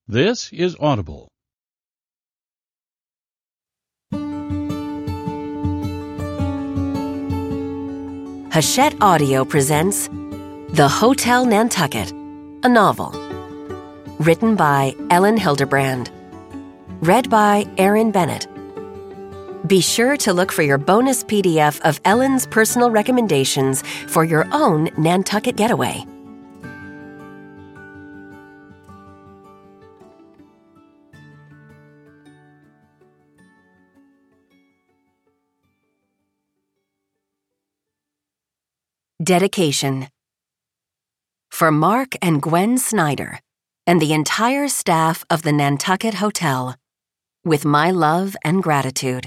This is Audible. Hachette Audio presents The Hotel Nantucket, a novel. Written by Ellen Hilderbrand. Read by Erin Bennett. Be sure to look for your bonus PDF of Ellen's personal recommendations for your own Nantucket getaway. Dedication. For Mark and Gwen Snyder and the entire staff of the Nantucket Hotel, with my love and gratitude.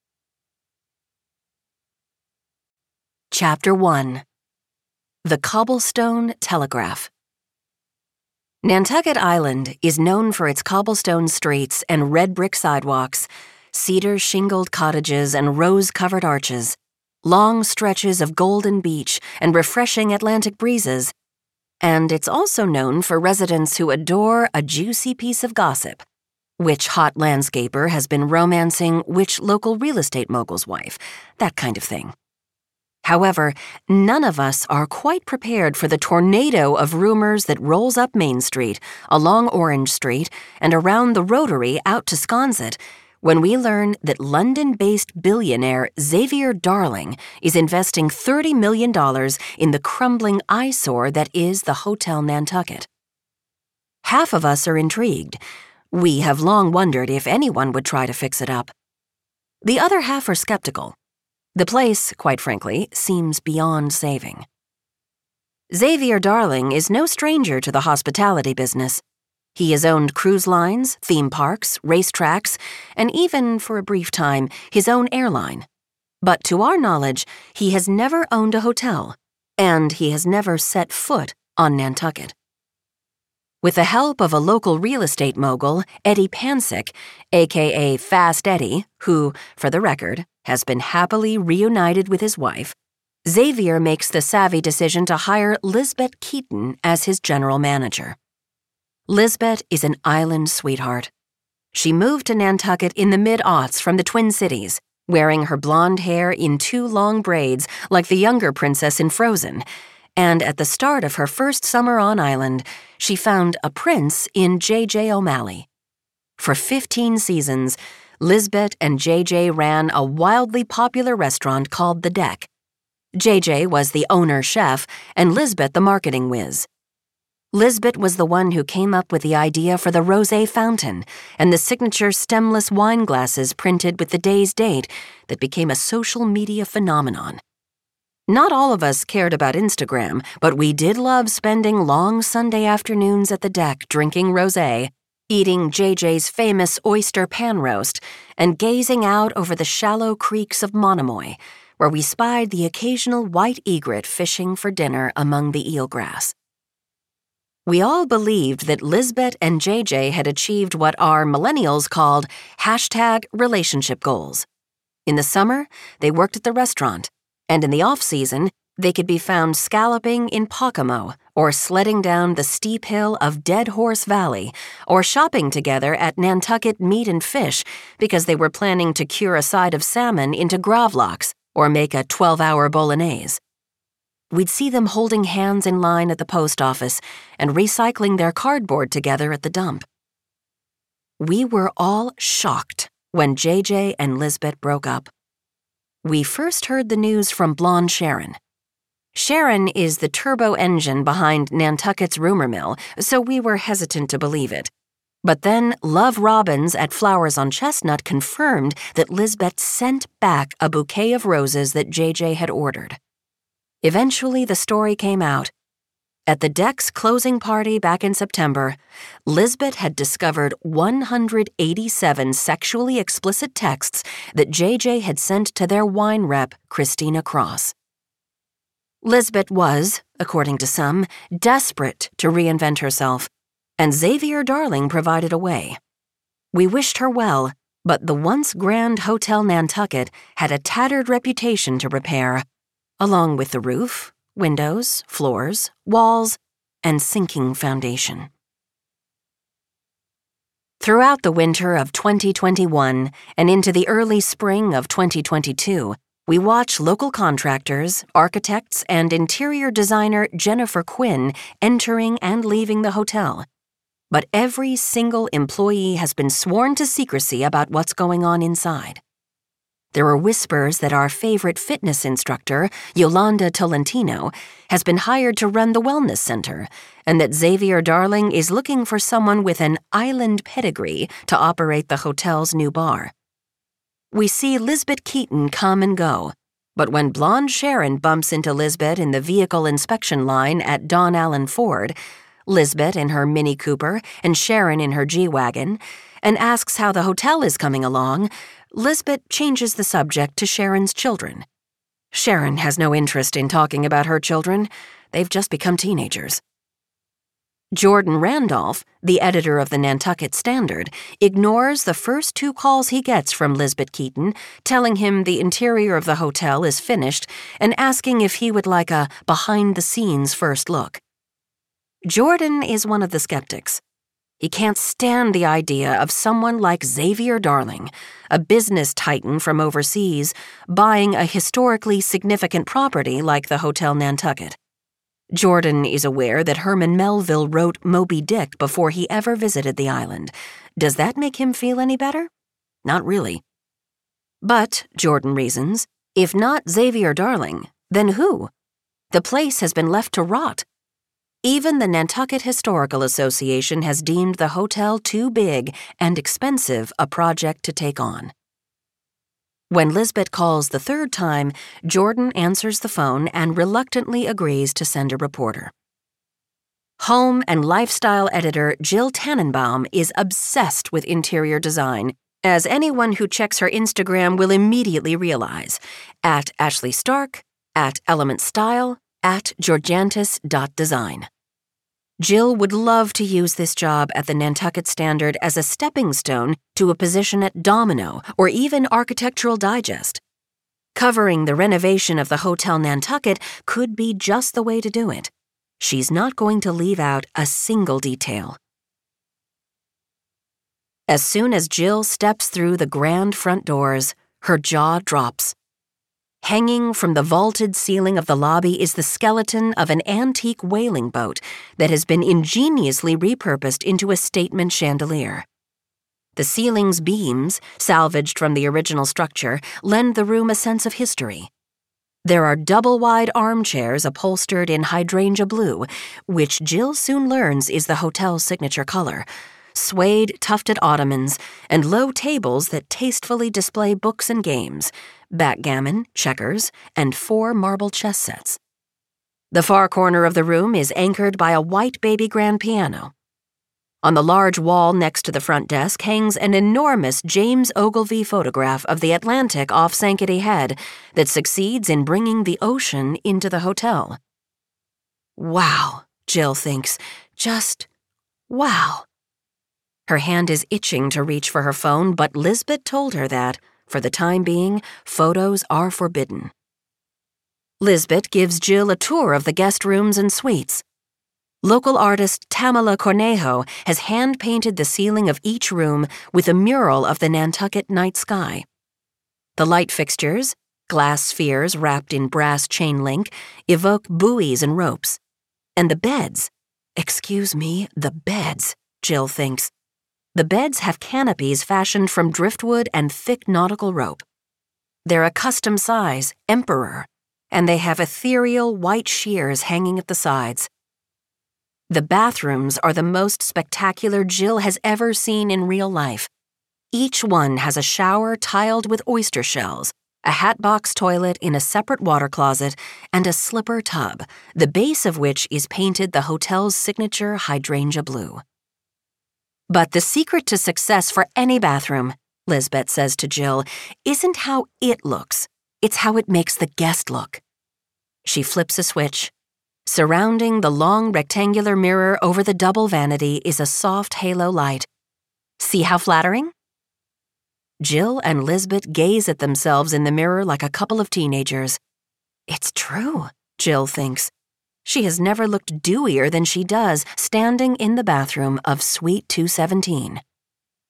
Chapter 1. The Cobblestone Telegraph. Nantucket Island is known for its cobblestone streets and red brick sidewalks, cedar-shingled cottages and rose-covered arches, long stretches of golden beach and refreshing Atlantic breezes, and it's also known for residents who adore a juicy piece of gossip. Which hot landscaper has been romancing which local real estate mogul's wife, that kind of thing. However, none of us are quite prepared for the tornado of rumors that rolls up Main Street, along Orange Street, and around the Rotary out to Sconset when we learn that London-based billionaire Xavier Darling is investing $30 million in the crumbling eyesore that is the Hotel Nantucket. Half of us are intrigued. We have long wondered if anyone would try to fix it up. The other half are skeptical. The place, quite frankly, seems beyond saving. Xavier Darling is no stranger to the hospitality business. He has owned cruise lines, theme parks, racetracks, and even, for a brief time, his own airline. But to our knowledge, he has never owned a hotel, and he has never set foot on Nantucket. With the help of a local real estate mogul, Eddie Pansick, a.k.a. Fast Eddie, who, for the record, has been happily reunited with his wife, Xavier makes the savvy decision to hire Lisbeth Keaton as his general manager. Lisbeth is an island sweetheart. She moved to Nantucket in the mid-aughts from the Twin Cities, wearing her blonde hair in 2 long braids like the younger princess in Frozen, and at the start of her first summer on island, she found a prince in J.J. O'Malley. For 15 seasons, Lisbeth and J.J. ran a wildly popular restaurant called The Deck. J.J. was the owner-chef and Lisbeth the marketing whiz. Lisbeth was the one who came up with the idea for the rosé fountain and the signature stemless wine glasses printed with the day's date that became a social media phenomenon. Not all of us cared about Instagram, but we did love spending long Sunday afternoons at the Deck drinking rosé, eating JJ's famous oyster pan roast, and gazing out over the shallow creeks of Monomoy, where we spied the occasional white egret fishing for dinner among the eelgrass. We all believed that Lisbeth and JJ had achieved what our millennials called #relationship goals. In the summer, they worked at the restaurant, and in the off-season, they could be found scalloping in Pocomo or sledding down the steep hill of Dead Horse Valley or shopping together at Nantucket Meat and Fish because they were planning to cure a side of salmon into gravlax or make a 12-hour bolognese. We'd see them holding hands in line at the post office and recycling their cardboard together at the dump. We were all shocked when JJ and Lisbeth broke up. We first heard the news from blonde Sharon. Sharon is the turbo engine behind Nantucket's rumor mill, so we were hesitant to believe it. But then Love Robbins at Flowers on Chestnut confirmed that Lisbeth sent back a bouquet of roses that JJ had ordered. Eventually, the story came out. At the Deck's closing party back in September, Lisbeth had discovered 187 sexually explicit texts that JJ had sent to their wine rep, Christina Cross. Lisbeth was, according to some, desperate to reinvent herself, and Xavier Darling provided a way. We wished her well, but the once grand Hotel Nantucket had a tattered reputation to repair, along with the roof, windows, floors, walls, and sinking foundation. Throughout the winter of 2021 and into the early spring of 2022, we watch local contractors, architects, and interior designer Jennifer Quinn entering and leaving the hotel. But every single employee has been sworn to secrecy about what's going on inside. There are whispers that our favorite fitness instructor, Yolanda Tolentino, has been hired to run the wellness center, and that Xavier Darling is looking for someone with an island pedigree to operate the hotel's new bar. We see Lisbeth Keaton come and go, but when blonde Sharon bumps into Lisbeth in the vehicle inspection line at Don Allen Ford, Lisbeth in her Mini Cooper and Sharon in her G-Wagon, and asks how the hotel is coming along, Lisbeth changes the subject to Sharon's children. Sharon has no interest in talking about her children. They've just become teenagers. Jordan Randolph, the editor of the Nantucket Standard, ignores the first 2 calls he gets from Lisbeth Keaton, telling him the interior of the hotel is finished and asking if he would like a behind-the-scenes first look. Jordan is one of the skeptics. He can't stand the idea of someone like Xavier Darling, a business titan from overseas, buying a historically significant property like the Hotel Nantucket. Jordan is aware that Herman Melville wrote Moby Dick before he ever visited the island. Does that make him feel any better? Not really. But, Jordan reasons, if not Xavier Darling, then who? The place has been left to rot. Even the Nantucket Historical Association has deemed the hotel too big and expensive a project to take on. When Lisbeth calls the 3rd time, Jordan answers the phone and reluctantly agrees to send a reporter. Home and lifestyle editor Jill Tannenbaum is obsessed with interior design, as anyone who checks her Instagram will immediately realize, at Ashley Stark, at Element Style, at Georgantis.design. Jill would love to use this job at the Nantucket Standard as a stepping stone to a position at Domino or even Architectural Digest. Covering the renovation of the Hotel Nantucket could be just the way to do it. She's not going to leave out a single detail. As soon as Jill steps through the grand front doors, her jaw drops. Hanging from the vaulted ceiling of the lobby is the skeleton of an antique whaling boat that has been ingeniously repurposed into a statement chandelier. The ceiling's beams, salvaged from the original structure, lend the room a sense of history. There are double-wide armchairs upholstered in hydrangea blue, which Jill soon learns is the hotel's signature color, suede tufted ottomans, and low tables that tastefully display books and games, backgammon, checkers, and 4 marble chess sets. The far corner of the room is anchored by a white baby grand piano. On the large wall next to the front desk hangs an enormous James Ogilvy photograph of the Atlantic off Sankaty Head that succeeds in bringing the ocean into the hotel. Wow, Jill thinks. Just wow. Her hand is itching to reach for her phone, but Lisbeth told her that, for the time being, photos are forbidden. Lisbeth gives Jill a tour of the guest rooms and suites. Local artist Tamala Cornejo has hand-painted the ceiling of each room with a mural of the Nantucket night sky. The light fixtures, glass spheres wrapped in brass chain link, evoke buoys and ropes. And the beds, the beds, Jill thinks. The beds have canopies fashioned from driftwood and thick nautical rope. They're a custom size, emperor, and they have ethereal white shears hanging at the sides. The bathrooms are the most spectacular Jill has ever seen in real life. Each one has a shower tiled with oyster shells, a hatbox toilet in a separate water closet, and a slipper tub, the base of which is painted the hotel's signature hydrangea blue. But the secret to success for any bathroom, Lisbeth says to Jill, isn't how it looks. It's how it makes the guest look. She flips a switch. Surrounding the long rectangular mirror over the double vanity is a soft halo light. See how flattering? Jill and Lisbeth gaze at themselves in the mirror like a couple of teenagers. It's true, Jill thinks. She has never looked dewier than she does standing in the bathroom of Suite 217.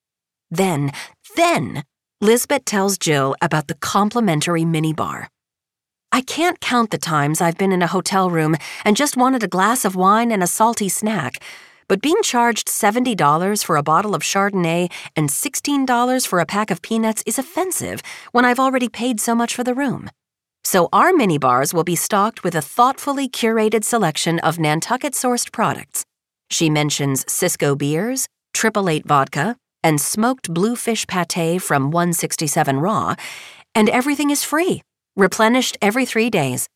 Then, Lisbeth tells Jill about the complimentary minibar. I can't count the times I've been in a hotel room and just wanted a glass of wine and a salty snack, but being charged $70 for a bottle of Chardonnay and $16 for a pack of peanuts is offensive when I've already paid so much for the room. So our minibars will be stocked with a thoughtfully curated selection of Nantucket-sourced products. She mentions Cisco beers, 888 vodka, and smoked bluefish pate from 167 Raw, and everything is free, replenished every 3 days.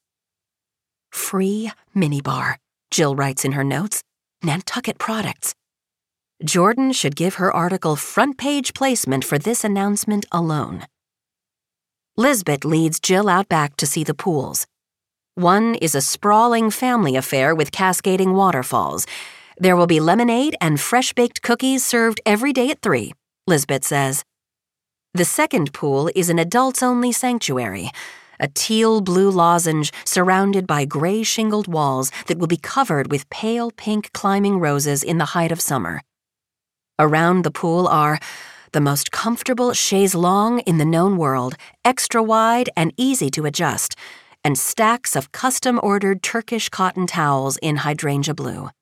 Free minibar, Jill writes in her notes. Nantucket products. Jordan should give her article front-page placement for this announcement alone. Lisbeth leads Jill out back to see the pools. One is a sprawling family affair with cascading waterfalls. There will be lemonade and fresh-baked cookies served every day at 3, Lisbeth says. The second pool is an adults-only sanctuary, a teal-blue lozenge surrounded by gray shingled walls that will be covered with pale pink climbing roses in the height of summer. Around the pool are the most comfortable chaise longue in the known world, extra wide and easy to adjust, and stacks of custom-ordered Turkish cotton towels in hydrangea blue.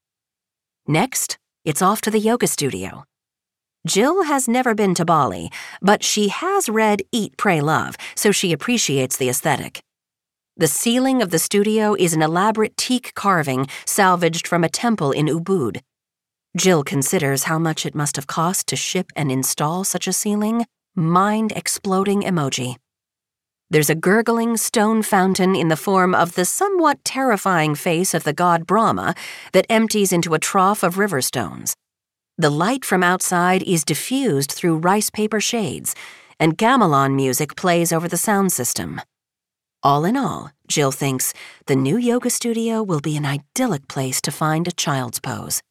Next, it's off to the yoga studio. Jill has never been to Bali, but she has read Eat, Pray, Love, so she appreciates the aesthetic. The ceiling of the studio is an elaborate teak carving salvaged from a temple in Ubud. Jill considers how much it must have cost to ship and install such a ceiling. Mind-exploding emoji. There's a gurgling stone fountain in the form of the somewhat terrifying face of the god Brahma that empties into a trough of river stones. The light from outside is diffused through rice paper shades, and gamelan music plays over the sound system. All in all, Jill thinks, the new yoga studio will be an idyllic place to find a child's pose.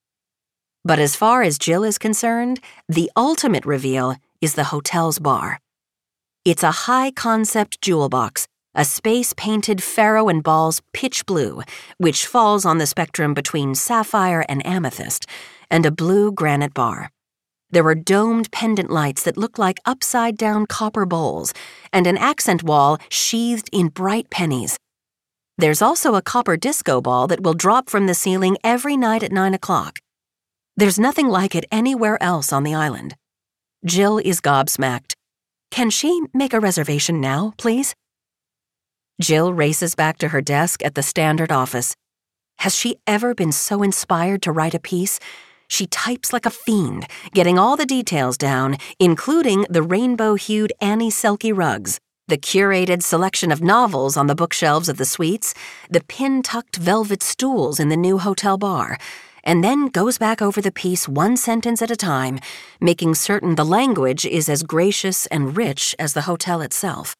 But as far as Jill is concerned, the ultimate reveal is the hotel's bar. It's a high-concept jewel box, a space-painted Pharaoh and balls pitch blue, which falls on the spectrum between sapphire and amethyst, and a blue granite bar. There are domed pendant lights that look like upside-down copper bowls, and an accent wall sheathed in bright pennies. There's also a copper disco ball that will drop from the ceiling every night at 9 o'clock. There's nothing like it anywhere else on the island. Jill is gobsmacked. Can she make a reservation now, please? Jill races back to her desk at the Standard office. Has she ever been so inspired to write a piece? She types like a fiend, getting all the details down, including the rainbow-hued Annie Selke rugs, the curated selection of novels on the bookshelves of the suites, the pin-tucked velvet stools in the new hotel bar, and then goes back over the piece one sentence at a time, making certain the language is as gracious and rich as the hotel itself.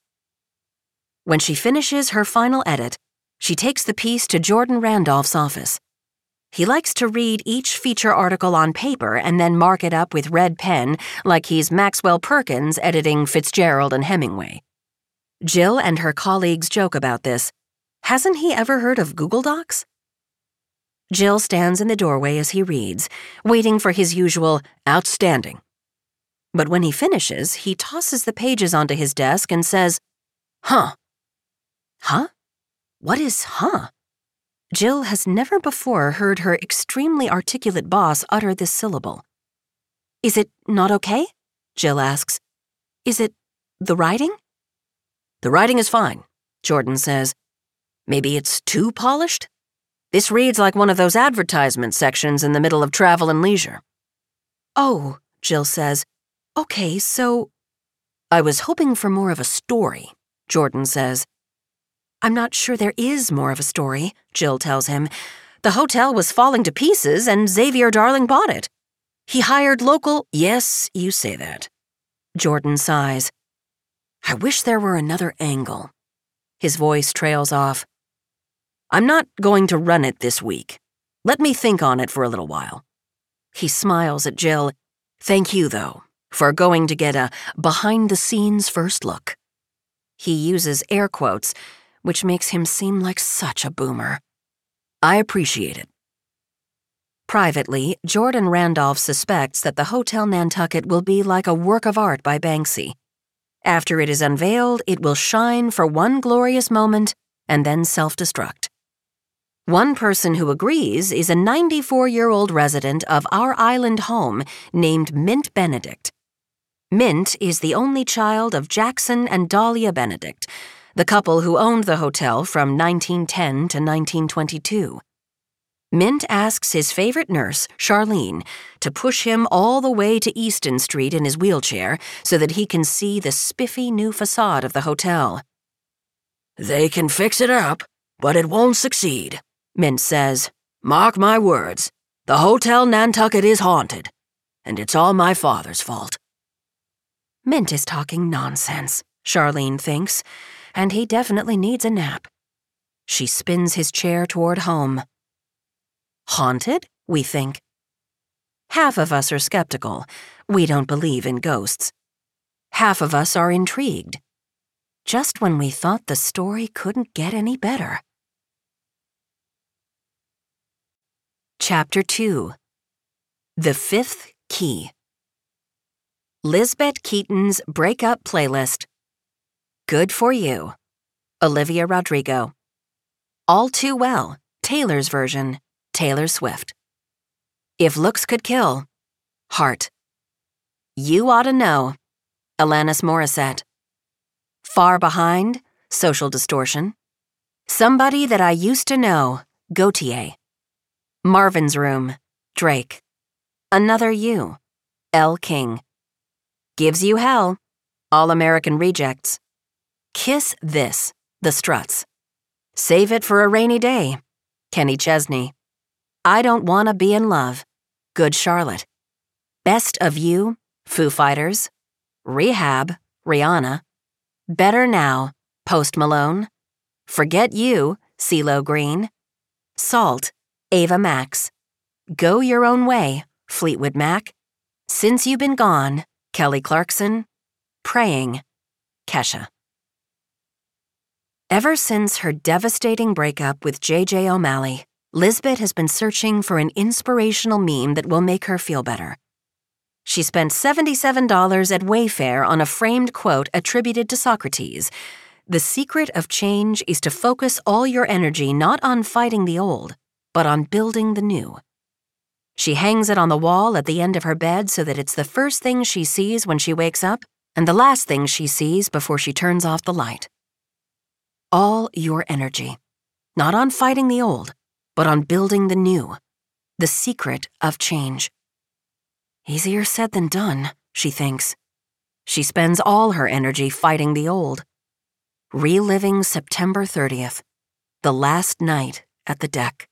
When she finishes her final edit, she takes the piece to Jordan Randolph's office. He likes to read each feature article on paper and then mark it up with red pen like he's Maxwell Perkins editing Fitzgerald and Hemingway. Jill and her colleagues joke about this. Hasn't he ever heard of Google Docs? Jill stands in the doorway as he reads, waiting for his usual outstanding. But when he finishes, he tosses the pages onto his desk and says, Huh? Huh? What is huh? Jill has never before heard her extremely articulate boss utter this syllable. Is it not okay? Jill asks. Is it the writing? The writing is fine, Jordan says. Maybe it's too polished? This reads like one of those advertisement sections in the middle of Travel and Leisure. Oh, Jill says. Okay, so... I was hoping for more of a story, Jordan says. I'm not sure there is more of a story, Jill tells him. The hotel was falling to pieces and Xavier Darling bought it. He hired local... Yes, you say that. Jordan sighs. I wish there were another angle. His voice trails off. I'm not going to run it this week. Let me think on it for a little while. He smiles at Jill. Thank you, though, for going to get a behind-the-scenes first look. He uses air quotes, which makes him seem like such a boomer. I appreciate it. Privately, Jordan Randolph suspects that the Hotel Nantucket will be like a work of art by Banksy. After it is unveiled, it will shine for one glorious moment and then self-destruct. One person who agrees is a 94-year-old resident of our island home named Mint Benedict. Mint is the only child of Jackson and Dahlia Benedict, the couple who owned the hotel from 1910 to 1922. Mint asks his favorite nurse, Charlene, to push him all the way to Easton Street in his wheelchair so that he can see the spiffy new facade of the hotel. "They can fix it up, but it won't succeed," Mint says. "Mark my words, the Hotel Nantucket is haunted, and it's all my father's fault." Mint is talking nonsense, Charlene thinks, and he definitely needs a nap. She spins his chair toward home. Haunted, we think. Half of us are skeptical. We don't believe in ghosts. Half of us are intrigued. Just when we thought the story couldn't get any better. Chapter 2. The Fifth Key. Lisbeth Keaton's Breakup Playlist. Good for You. Olivia Rodrigo. All Too Well, Taylor's version, Taylor Swift. If Looks Could Kill, Heart. You Oughta Know, Alanis Morissette. Far Behind, Social Distortion. Somebody That I Used to Know, Gautier. Marvin's Room, Drake. Another You, Elle King. Gives You Hell, All American Rejects. Kiss This, The Struts. Save It for a Rainy Day, Kenny Chesney. I Don't Wanna Be in Love, Good Charlotte. Best of You, Foo Fighters. Rehab, Rihanna. Better Now, Post Malone. Forget You, CeeLo Green. Salt, Ava Max. Go Your Own Way, Fleetwood Mac. Since You've Been Gone, Kelly Clarkson. Praying, Kesha. Ever since her devastating breakup with J.J. O'Malley, Lisbeth has been searching for an inspirational meme that will make her feel better. She spent $77 at Wayfair on a framed quote attributed to Socrates. The secret of change is to focus all your energy not on fighting the old, but on building the new. She hangs it on the wall at the end of her bed so that it's the first thing she sees when she wakes up and the last thing she sees before she turns off the light. All your energy, not on fighting the old, but on building the new, the secret of change. Easier said than done, she thinks. She spends all her energy fighting the old. Reliving September 30th, the last night at the deck.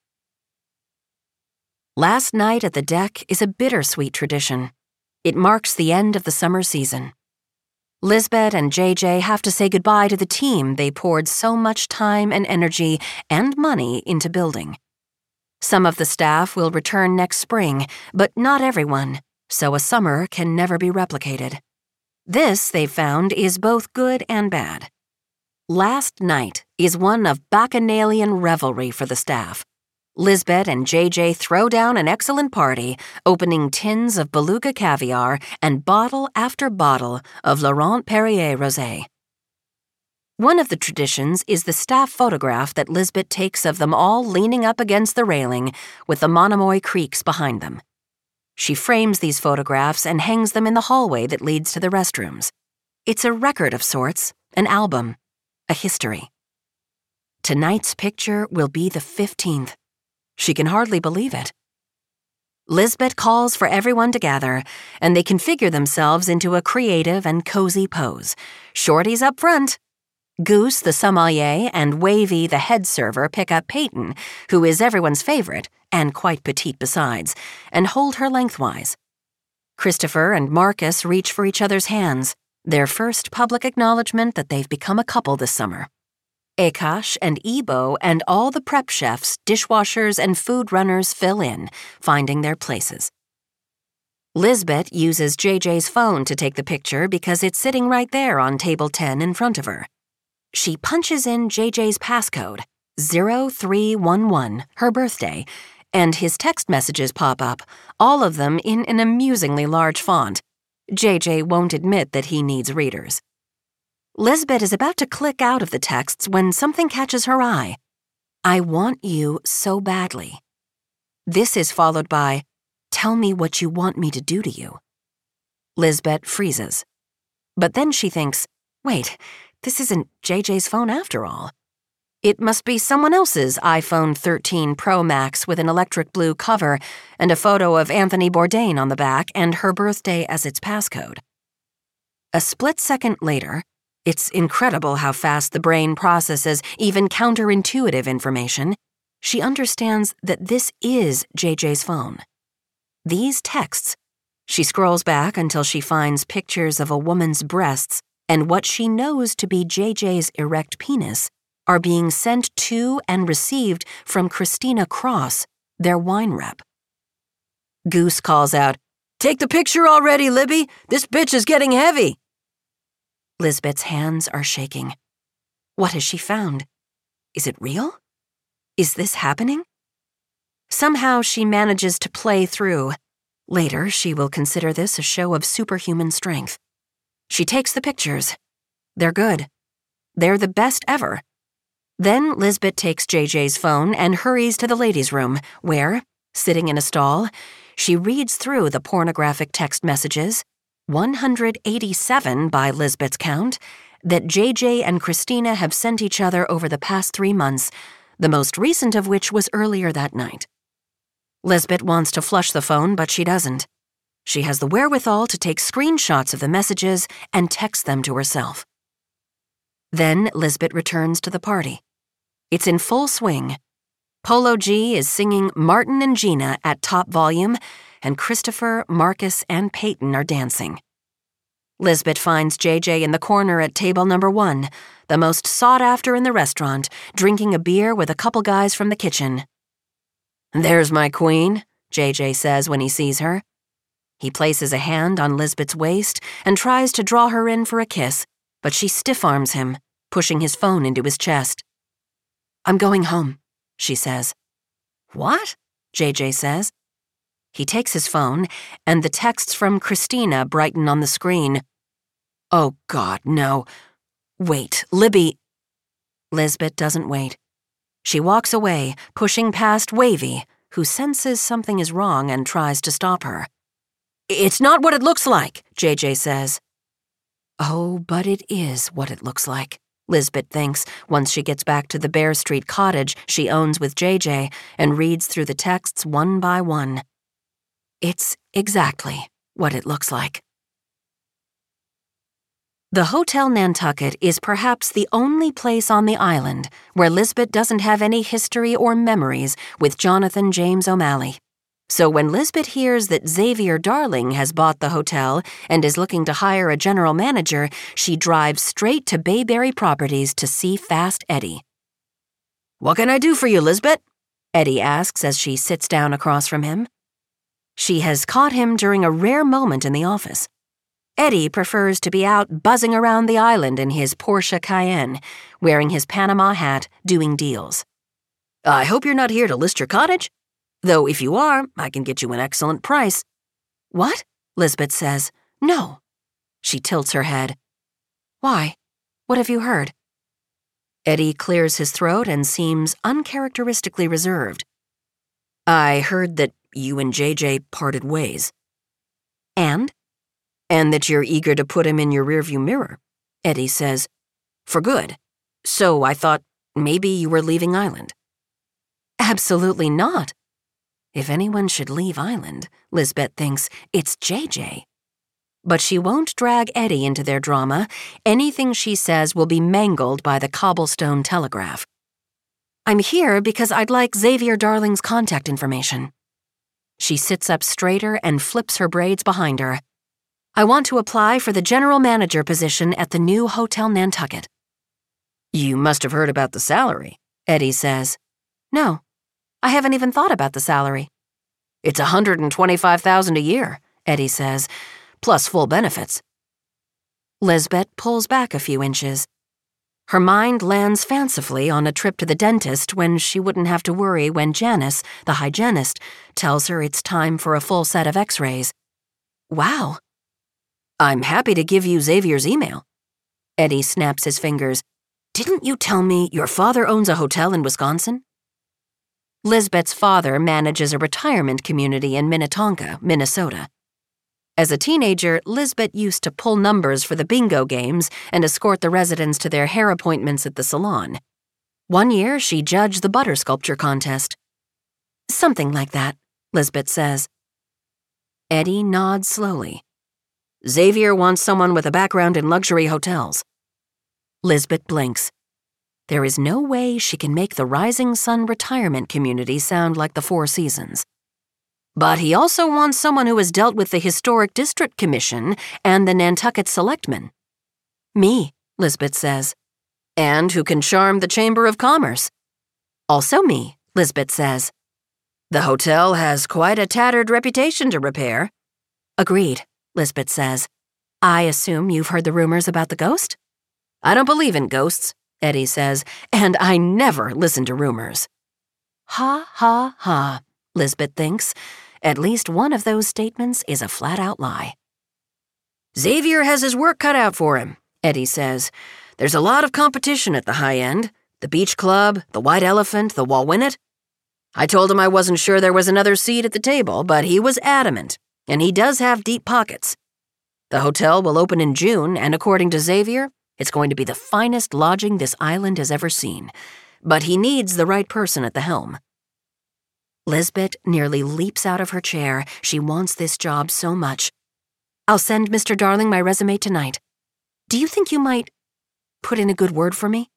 Last night at the deck is a bittersweet tradition. It marks the end of the summer season. Lisbeth and JJ have to say goodbye to the team they poured so much time and energy and money into building. Some of the staff will return next spring, but not everyone, so a summer can never be replicated. This, they've found, is both good and bad. Last night is one of bacchanalian revelry for the staff. Lisbeth and JJ throw down an excellent party, opening tins of beluga caviar and bottle after bottle of Laurent Perrier rosé. One of the traditions is the staff photograph that Lisbeth takes of them all leaning up against the railing with the Monomoy creeks behind them. She frames these photographs and hangs them in the hallway that leads to the restrooms. It's a record of sorts, an album, a history. Tonight's picture will be the 15th. She can hardly believe it. Lisbeth calls for everyone to gather, and they configure themselves into a creative and cozy pose. Shorty's up front. Goose, the sommelier, and Wavy, the head server, pick up Peyton, who is everyone's favorite, and quite petite besides, and hold her lengthwise. Christopher and Marcus reach for each other's hands, their first public acknowledgement that they've become a couple this summer. Akash and Ebo and all the prep chefs, dishwashers, and food runners fill in, finding their places. Lisbeth uses JJ's phone to take the picture because it's sitting right there on table 10 in front of her. She punches in JJ's passcode, 0311, her birthday, and his text messages pop up, all of them in an amusingly large font. JJ won't admit that he needs readers. Lisbeth is about to click out of the texts when something catches her eye. "I want you so badly." This is followed by, "Tell me what you want me to do to you." Lisbeth freezes. But then she thinks, wait, this isn't JJ's phone after all. It must be someone else's iPhone 13 Pro Max with an electric blue cover and a photo of Anthony Bourdain on the back and her birthday as its passcode. A split second later, it's incredible how fast the brain processes even counterintuitive information, she understands that this is JJ's phone. These texts. She scrolls back until she finds pictures of a woman's breasts and what she knows to be JJ's erect penis are being sent to and received from Christina Cross, their wine rep. Goose calls out, "Take the picture already, Libby! This bitch is getting heavy!" Lisbeth's hands are shaking. What has she found? Is it real? Is this happening? Somehow she manages to play through. Later, she will consider this a show of superhuman strength. She takes the pictures. They're good. They're the best ever. Then Lisbeth takes JJ's phone and hurries to the ladies' room, where, sitting in a stall, she reads through the pornographic text messages, 187 by Lisbeth's count, that JJ and Christina have sent each other over the past 3 months, the most recent of which was earlier that night. Lisbeth wants to flush the phone, but she doesn't. She has the wherewithal to take screenshots of the messages and text them to herself. Then Lisbeth returns to the party. It's in full swing. Polo G is singing Martin and Gina at top volume, and Christopher, Marcus, and Peyton are dancing. Lisbeth finds JJ in the corner at table number 1, the most sought after in the restaurant, drinking a beer with a couple guys from the kitchen. "There's my queen," JJ says when he sees her. He places a hand on Lisbeth's waist and tries to draw her in for a kiss, but she stiff-arms him, pushing his phone into his chest. "I'm going home," she says. "What?" JJ says. He takes his phone, and the texts from Christina brighten on the screen. "Oh, God, no. Wait, Libby." Lisbeth doesn't wait. She walks away, pushing past Wavy, who senses something is wrong and tries to stop her. "It's not what it looks like," JJ says. Oh, but it is what it looks like, Lisbeth thinks once she gets back to the Bear Street cottage she owns with JJ and reads through the texts one by one. It's exactly what it looks like. The Hotel Nantucket is perhaps the only place on the island where Lisbeth doesn't have any history or memories with Jonathan James O'Malley. So when Lisbeth hears that Xavier Darling has bought the hotel and is looking to hire a general manager, she drives straight to Bayberry Properties to see Fast Eddie. "What can I do for you, Lisbeth?" Eddie asks as she sits down across from him. She has caught him during a rare moment in the office. Eddie prefers to be out buzzing around the island in his Porsche Cayenne, wearing his Panama hat, doing deals. "I hope you're not here to list your cottage? Though if you are, I can get you an excellent price." "What?" Lisbeth says. "No." She tilts her head. "Why? What have you heard?" Eddie clears his throat and seems uncharacteristically reserved. "I heard that you and JJ parted ways." "And?" "And that you're eager to put him in your rearview mirror," Eddie says. "For good. So I thought maybe you were leaving Island." "Absolutely not. If anyone should leave Island," Lisbeth thinks, "it's JJ. But she won't drag Eddie into their drama. Anything she says will be mangled by the cobblestone telegraph. "I'm here because I'd like Xavier Darling's contact information." She sits up straighter and flips her braids behind her. "I want to apply for the general manager position at the new Hotel Nantucket." "You must have heard about the salary," Eddie says. "No. I haven't even thought about the salary." "It's $125,000 a year," Eddie says, "plus full benefits." Lisbeth pulls back a few inches. Her mind lands fancifully on a trip to the dentist when she wouldn't have to worry when Janice, the hygienist, tells her it's time for a full set of x-rays. Wow. I'm happy to give you Xavier's email. Eddie snaps his fingers. Didn't you tell me your father owns a hotel in Wisconsin? Lisbeth's father manages a retirement community in Minnetonka, Minnesota. As a teenager, Lisbeth used to pull numbers for the bingo games and escort the residents to their hair appointments at the salon. One year, she judged the butter sculpture contest. Something like that, Lisbeth says. Eddie nods slowly. Xavier wants someone with a background in luxury hotels. Lisbeth blinks. There is no way she can make the Rising Sun retirement community sound like the Four Seasons. But he also wants someone who has dealt with the Historic District Commission and the Nantucket Selectmen. Me, Lisbeth says. And who can charm the Chamber of Commerce. Also me, Lisbeth says. The hotel has quite a tattered reputation to repair. Agreed, Lisbeth says. I assume you've heard the rumors about the ghost? I don't believe in ghosts, Eddie says, and I never listen to rumors. Ha, ha, ha, Lisbeth thinks. At least one of those statements is a flat-out lie. Xavier has his work cut out for him, Eddie says. There's a lot of competition at the high end. The Beach Club, the White Elephant, the Wauwinet. I told him I wasn't sure there was another seat at the table, but he was adamant, and he does have deep pockets. The hotel will open in June, and according to Xavier, it's going to be the finest lodging this island has ever seen. But he needs the right person at the helm. Lisbeth nearly leaps out of her chair. She wants this job so much. I'll send Mr. Darling my resume tonight. Do you think you might put in a good word for me?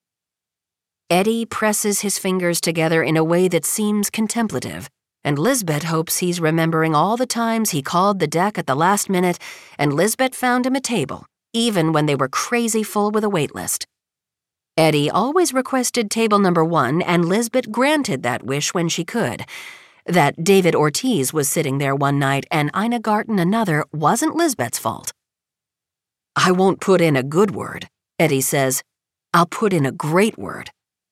Eddie presses his fingers together in a way that seems contemplative, and Lisbeth hopes he's remembering all the times he called the deck at the last minute and Lisbeth found him a table, even when they were crazy full with a wait list. Eddie always requested table number 1, and Lisbeth granted that wish when she could. That David Ortiz was sitting there one night and Ina Garten another wasn't Lisbeth's fault. I won't put in a good word, Eddie says. I'll put in a great word.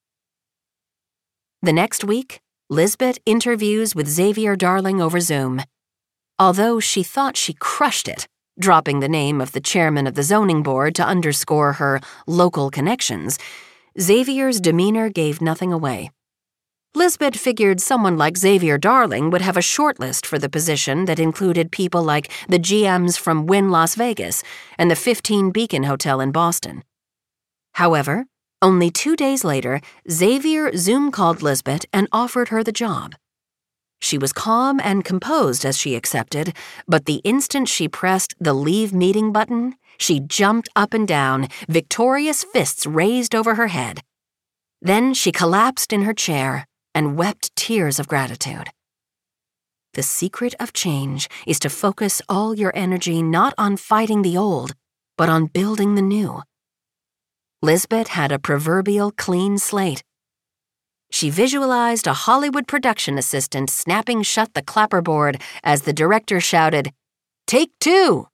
The next week, Lisbeth interviews with Xavier Darling over Zoom. Although she thought she crushed it, dropping the name of the chairman of the zoning board to underscore her local connections, Xavier's demeanor gave nothing away. Lisbeth figured someone like Xavier Darling would have a shortlist for the position that included people like the GMs from Wynn Las Vegas and the 15 Beacon Hotel in Boston. However, only 2 days later, Xavier Zoom called Lisbeth and offered her the job. She was calm and composed as she accepted, but the instant she pressed the leave meeting button, she jumped up and down, victorious fists raised over her head. Then she collapsed in her chair and wept tears of gratitude. The secret of change is to focus all your energy not on fighting the old, but on building the new. Lisbeth had a proverbial clean slate. She visualized a Hollywood production assistant snapping shut the clapperboard as the director shouted, "Take 2!"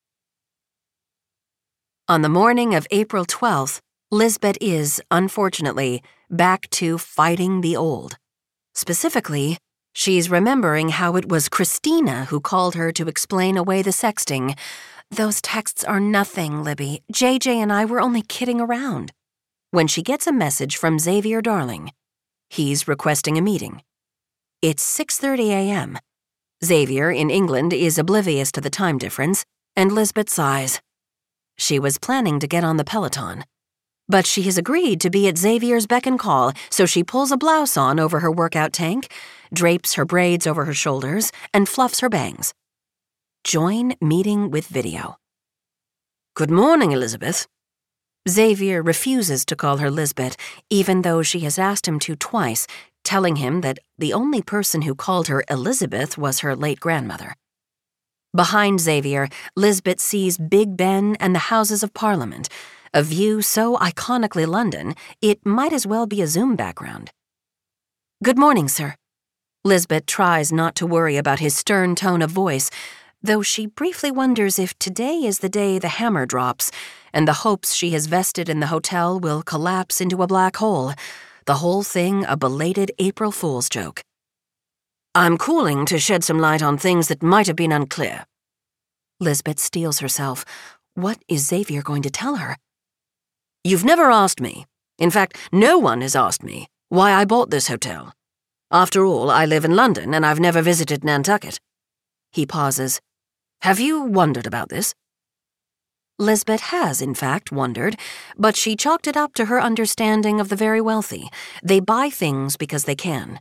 On the morning of April 12th, Lisbeth is, unfortunately, back to fighting the old. Specifically, she's remembering how it was Christina who called her to explain away the sexting. Those texts are nothing, Libby. JJ and I were only kidding around. When she gets a message from Xavier Darling, he's requesting a meeting. It's 6:30 a.m. Xavier, in England, is oblivious to the time difference, and Lisbeth sighs. She was planning to get on the Peloton. But she has agreed to be at Xavier's beck and call, so she pulls a blouse on over her workout tank, drapes her braids over her shoulders, and fluffs her bangs. Join meeting with video. Good morning, Elizabeth. Xavier refuses to call her Lisbeth, even though she has asked him to twice, telling him that the only person who called her Elizabeth was her late grandmother. Behind Xavier, Lisbeth sees Big Ben and the Houses of Parliament, a view so iconically London, it might as well be a Zoom background. Good morning, sir. Lisbeth tries not to worry about his stern tone of voice, though she briefly wonders if today is the day the hammer drops and the hopes she has vested in the hotel will collapse into a black hole, the whole thing a belated April Fool's joke. I'm calling to shed some light on things that might have been unclear. Lisbeth steels herself. What is Xavier going to tell her? You've never asked me. In fact, no one has asked me why I bought this hotel. After all, I live in London and I've never visited Nantucket. He pauses. Have you wondered about this? Lisbeth has, in fact, wondered, but she chalked it up to her understanding of the very wealthy. They buy things because they can.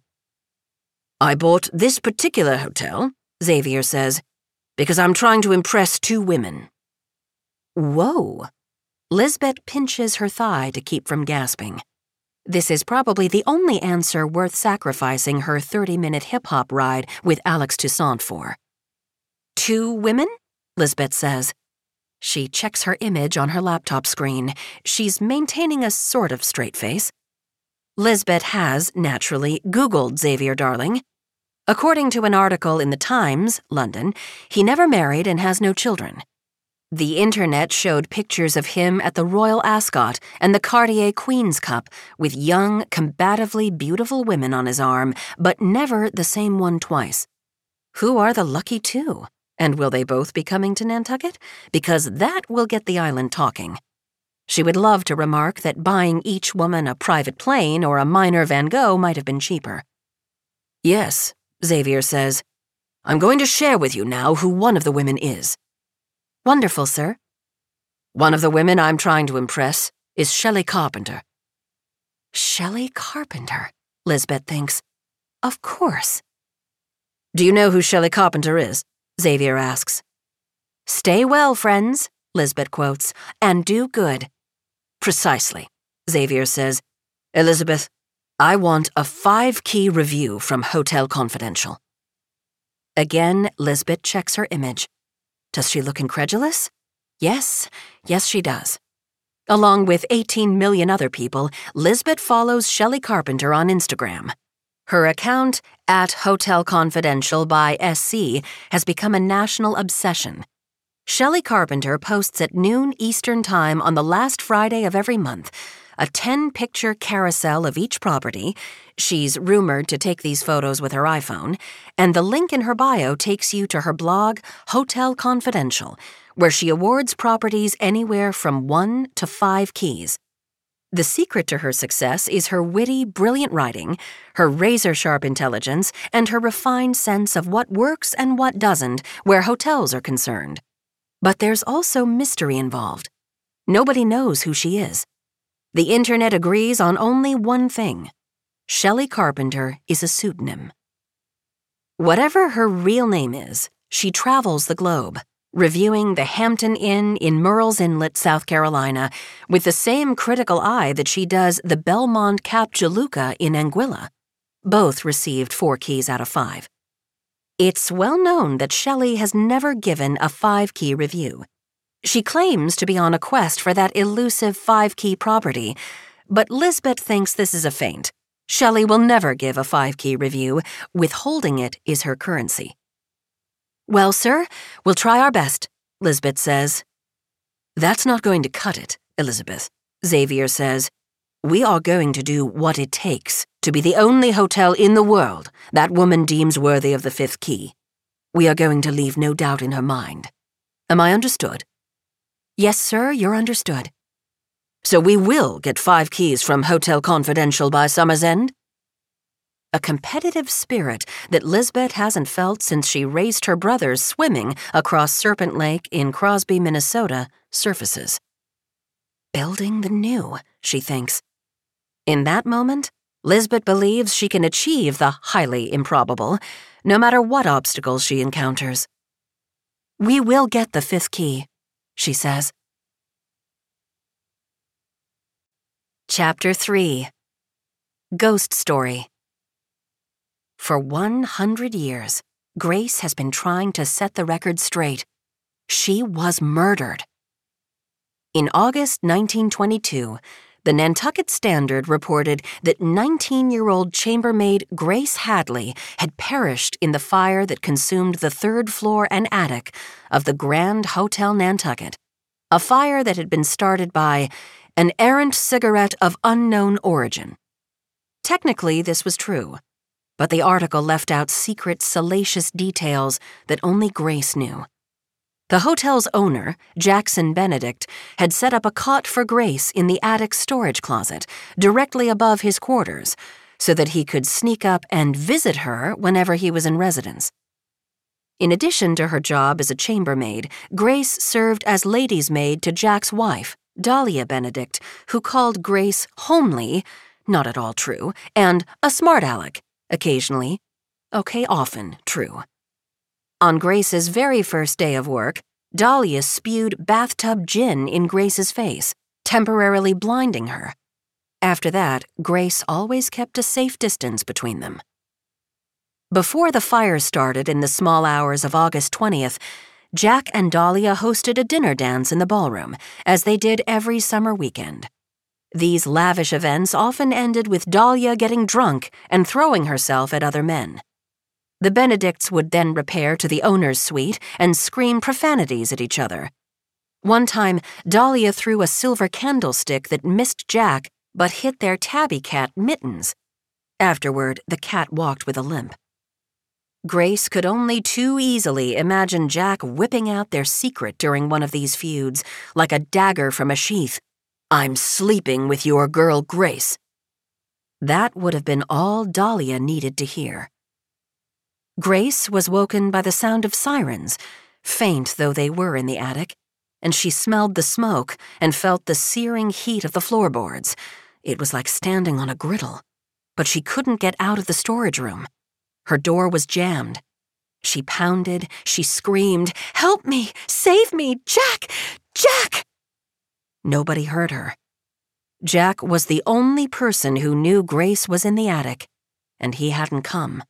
I bought this particular hotel, Xavier says, because I'm trying to impress 2 women. Whoa. Lisbeth pinches her thigh to keep from gasping. This is probably the only answer worth sacrificing her 30-minute hip-hop ride with Alex Toussaint for. 2 women? Lisbeth says. She checks her image on her laptop screen. She's maintaining a sort of straight face. Lisbeth has, naturally, Googled Xavier Darling. According to an article in The Times, London, he never married and has no children. The internet showed pictures of him at the Royal Ascot and the Cartier Queen's Cup with young, combatively beautiful women on his arm, but never the same one twice. Who are the lucky 2? And will they both be coming to Nantucket? Because that will get the island talking. She would love to remark that buying each woman a private plane or a minor Van Gogh might have been cheaper. Yes, Xavier says. I'm going to share with you now who one of the women is. Wonderful, sir. One of the women I'm trying to impress is Shelley Carpenter. Shelley Carpenter, Lisbeth thinks. Of course. Do you know who Shelley Carpenter is? Xavier asks. Stay well, friends, Lisbeth quotes, and do good. Precisely, Xavier says. Elizabeth, I want a 5-key review from Hotel Confidential. Again, Lisbeth checks her image. Does she look incredulous? Yes, she does. Along with 18 million other people, Lisbeth follows Shelley Carpenter on Instagram. Her account, @HotelConfidential by SC, has become a national obsession. Shelley Carpenter posts at noon Eastern Time on the last Friday of every month, a 10-picture carousel of each property. She's rumored to take these photos with her iPhone, and the link in her bio takes you to her blog, Hotel Confidential, where she awards properties anywhere from 1 to 5 keys. The secret to her success is her witty, brilliant writing, her razor-sharp intelligence, and her refined sense of what works and what doesn't where hotels are concerned. But there's also mystery involved. Nobody knows who she is. The internet agrees on only one thing. Shelley Carpenter is a pseudonym. Whatever her real name is, she travels the globe, reviewing the Hampton Inn in Murrells Inlet, South Carolina, with the same critical eye that she does the Belmont Cap Juluca in Anguilla. Both received 4 keys out of 5. It's well known that Shelley has never given a 5-key review. She claims to be on a quest for that elusive 5-key property, but Lisbeth thinks this is a feint. Shelley will never give a 5-key review. Withholding it is her currency. Well, sir, we'll try our best, Lisbeth says. That's not going to cut it, Elizabeth, Xavier says. We are going to do what it takes to be the only hotel in the world that woman deems worthy of the 5th key. We are going to leave no doubt in her mind. Am I understood? Yes, sir, you're understood. So we will get 5 keys from Hotel Confidential by summer's end? A competitive spirit that Lisbeth hasn't felt since she raced her brothers swimming across Serpent Lake in Crosby, Minnesota, surfaces. Building the new, she thinks. In that moment, Lisbeth believes she can achieve the highly improbable, no matter what obstacles she encounters. We will get the 5th key, she says. Chapter 3. Ghost Story. For 100 years, Grace has been trying to set the record straight. She was murdered. In August 1922, the Nantucket Standard reported that 19-year-old chambermaid Grace Hadley had perished in the fire that consumed the third floor and attic of the Grand Hotel Nantucket, a fire that had been started by an errant cigarette of unknown origin. Technically, this was true, but the article left out secret, salacious details that only Grace knew. The hotel's owner, Jackson Benedict, had set up a cot for Grace in the attic storage closet, directly above his quarters, so that he could sneak up and visit her whenever he was in residence. In addition to her job as a chambermaid, Grace served as lady's maid to Jack's wife, Dahlia Benedict, who called Grace homely, not at all true, and a smart aleck, occasionally, often true. On Grace's very first day of work, Dahlia spewed bathtub gin in Grace's face, temporarily blinding her. After that, Grace always kept a safe distance between them. Before the fire started in the small hours of August 20th, Jack and Dahlia hosted a dinner dance in the ballroom, as they did every summer weekend. These lavish events often ended with Dahlia getting drunk and throwing herself at other men. The Benedicts would then repair to the owner's suite and scream profanities at each other. One time, Dahlia threw a silver candlestick that missed Jack but hit their tabby cat Mittens. Afterward, the cat walked with a limp. Grace could only too easily imagine Jack whipping out their secret during one of these feuds, like a dagger from a sheath. "I'm sleeping with your girl Grace." That would have been all Dahlia needed to hear. Grace was woken by the sound of sirens, faint though they were in the attic, and she smelled the smoke and felt the searing heat of the floorboards. It was like standing on a griddle, but she couldn't get out of the storage room. Her door was jammed. She pounded, she screamed, "Help me! Save me! Jack! Jack!" Nobody heard her. Jack was the only person who knew Grace was in the attic, and he hadn't come.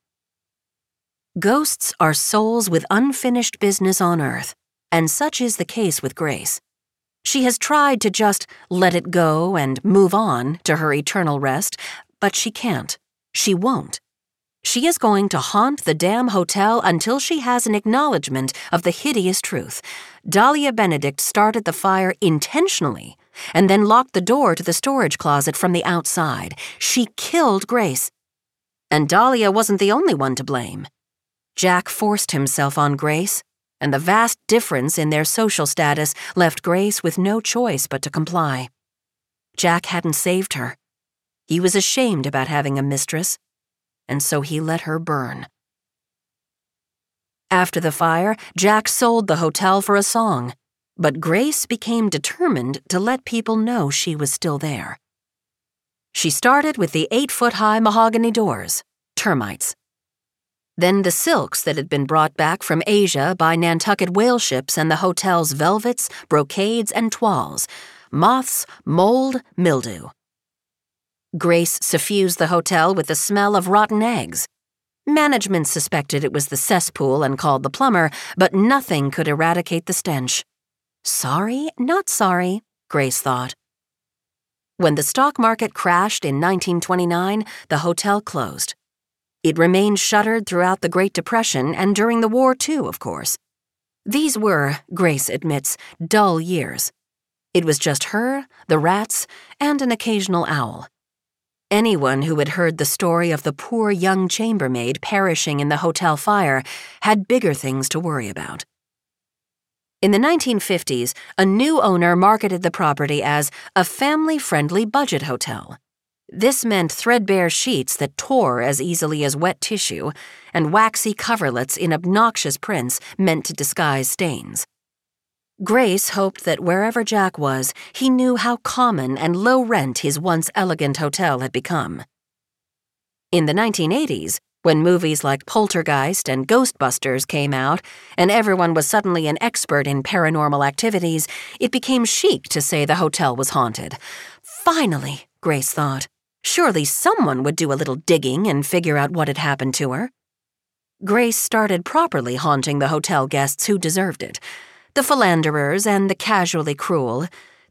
Ghosts are souls with unfinished business on Earth, and such is the case with Grace. She has tried to just let it go and move on to her eternal rest, but she can't. She won't. She is going to haunt the damn hotel until she has an acknowledgement of the hideous truth. Dahlia Benedict started the fire intentionally and then locked the door to the storage closet from the outside. She killed Grace. And Dahlia wasn't the only one to blame. Jack forced himself on Grace, and the vast difference in their social status left Grace with no choice but to comply. Jack hadn't saved her. He was ashamed about having a mistress, and so he let her burn. After the fire, Jack sold the hotel for a song, but Grace became determined to let people know she was still there. She started with the 8-foot-high mahogany doors, termites. Then the silks that had been brought back from Asia by Nantucket whale ships and the hotel's velvets, brocades, and toiles, moths, mold, mildew. Grace suffused the hotel with the smell of rotten eggs. Management suspected it was the cesspool and called the plumber, but nothing could eradicate the stench. Sorry, not sorry, Grace thought. When the stock market crashed in 1929, the hotel closed. It remained shuttered throughout the Great Depression and during the war, too, of course. These were, Grace admits, dull years. It was just her, the rats, and an occasional owl. Anyone who had heard the story of the poor young chambermaid perishing in the hotel fire had bigger things to worry about. In the 1950s, a new owner marketed the property as a family-friendly budget hotel. This meant threadbare sheets that tore as easily as wet tissue, and waxy coverlets in obnoxious prints meant to disguise stains. Grace hoped that wherever Jack was, he knew how common and low rent his once elegant hotel had become. In the 1980s, when movies like Poltergeist and Ghostbusters came out, and everyone was suddenly an expert in paranormal activities, it became chic to say the hotel was haunted. Finally, Grace thought. Surely someone would do a little digging and figure out what had happened to her. Grace started properly haunting the hotel guests who deserved it. The philanderers and the casually cruel,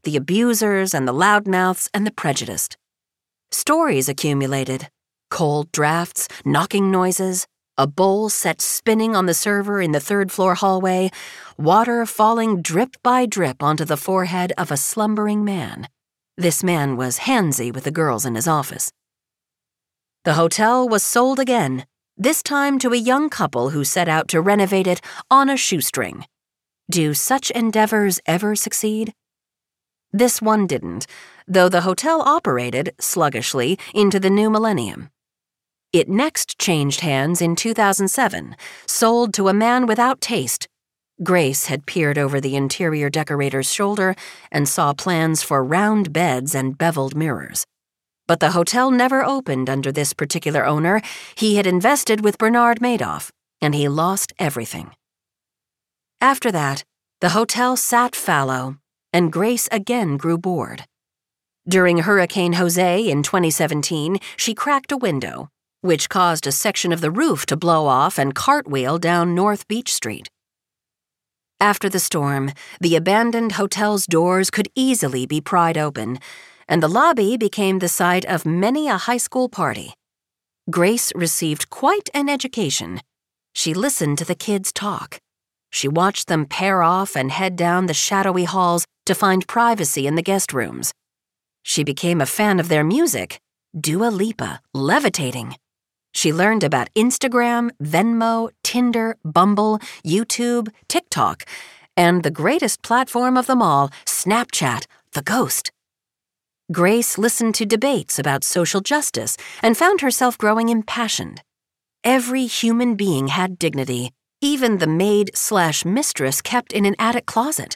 the abusers and the loudmouths and the prejudiced. Stories accumulated. Cold drafts, knocking noises, a bowl set spinning on the server in the third-floor hallway, water falling drip by drip onto the forehead of a slumbering man. This man was handsy with the girls in his office. The hotel was sold again, this time to a young couple who set out to renovate it on a shoestring. Do such endeavors ever succeed? This one didn't, though the hotel operated, sluggishly, into the new millennium. It next changed hands in 2007, sold to a man without taste. Grace had peered over the interior decorator's shoulder and saw plans for round beds and beveled mirrors. But the hotel never opened under this particular owner. He had invested with Bernard Madoff, and he lost everything. After that, the hotel sat fallow, and Grace again grew bored. During Hurricane Jose in 2017, she cracked a window, which caused a section of the roof to blow off and cartwheel down North Beach Street. After the storm, the abandoned hotel's doors could easily be pried open, and the lobby became the site of many a high school party. Grace received quite an education. She listened to the kids talk. She watched them pair off and head down the shadowy halls to find privacy in the guest rooms. She became a fan of their music, Dua Lipa, levitating. She learned about Instagram, Venmo, Tinder, Bumble, YouTube, TikTok, and the greatest platform of them all, Snapchat, the ghost. Grace listened to debates about social justice and found herself growing impassioned. Every human being had dignity, even the maid/mistress kept in an attic closet.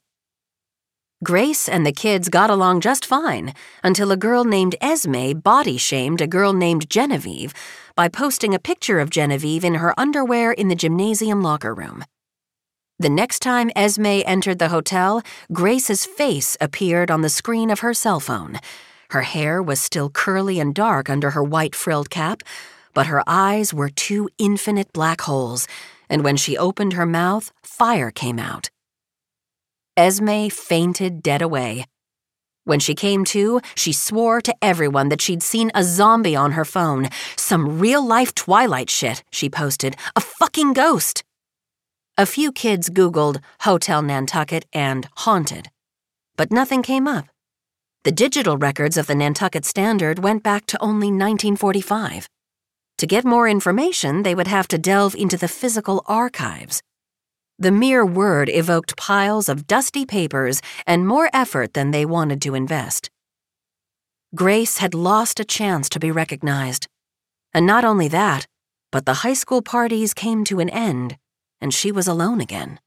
Grace and the kids got along just fine until a girl named Esme body-shamed a girl named Genevieve by posting a picture of Genevieve in her underwear in the gymnasium locker room. The next time Esme entered the hotel, Grace's face appeared on the screen of her cell phone. Her hair was still curly and dark under her white frilled cap, but her eyes were two infinite black holes, and when she opened her mouth, fire came out. Esme fainted dead away. When she came to, she swore to everyone that she'd seen a zombie on her phone. Some real-life Twilight shit, she posted. A fucking ghost. A few kids Googled Hotel Nantucket and haunted, but nothing came up. The digital records of the Nantucket Standard went back to only 1945. To get more information, they would have to delve into the physical archives. The mere word evoked piles of dusty papers and more effort than they wanted to invest. Grace had lost a chance to be recognized. And not only that, but the high school parties came to an end, and she was alone again.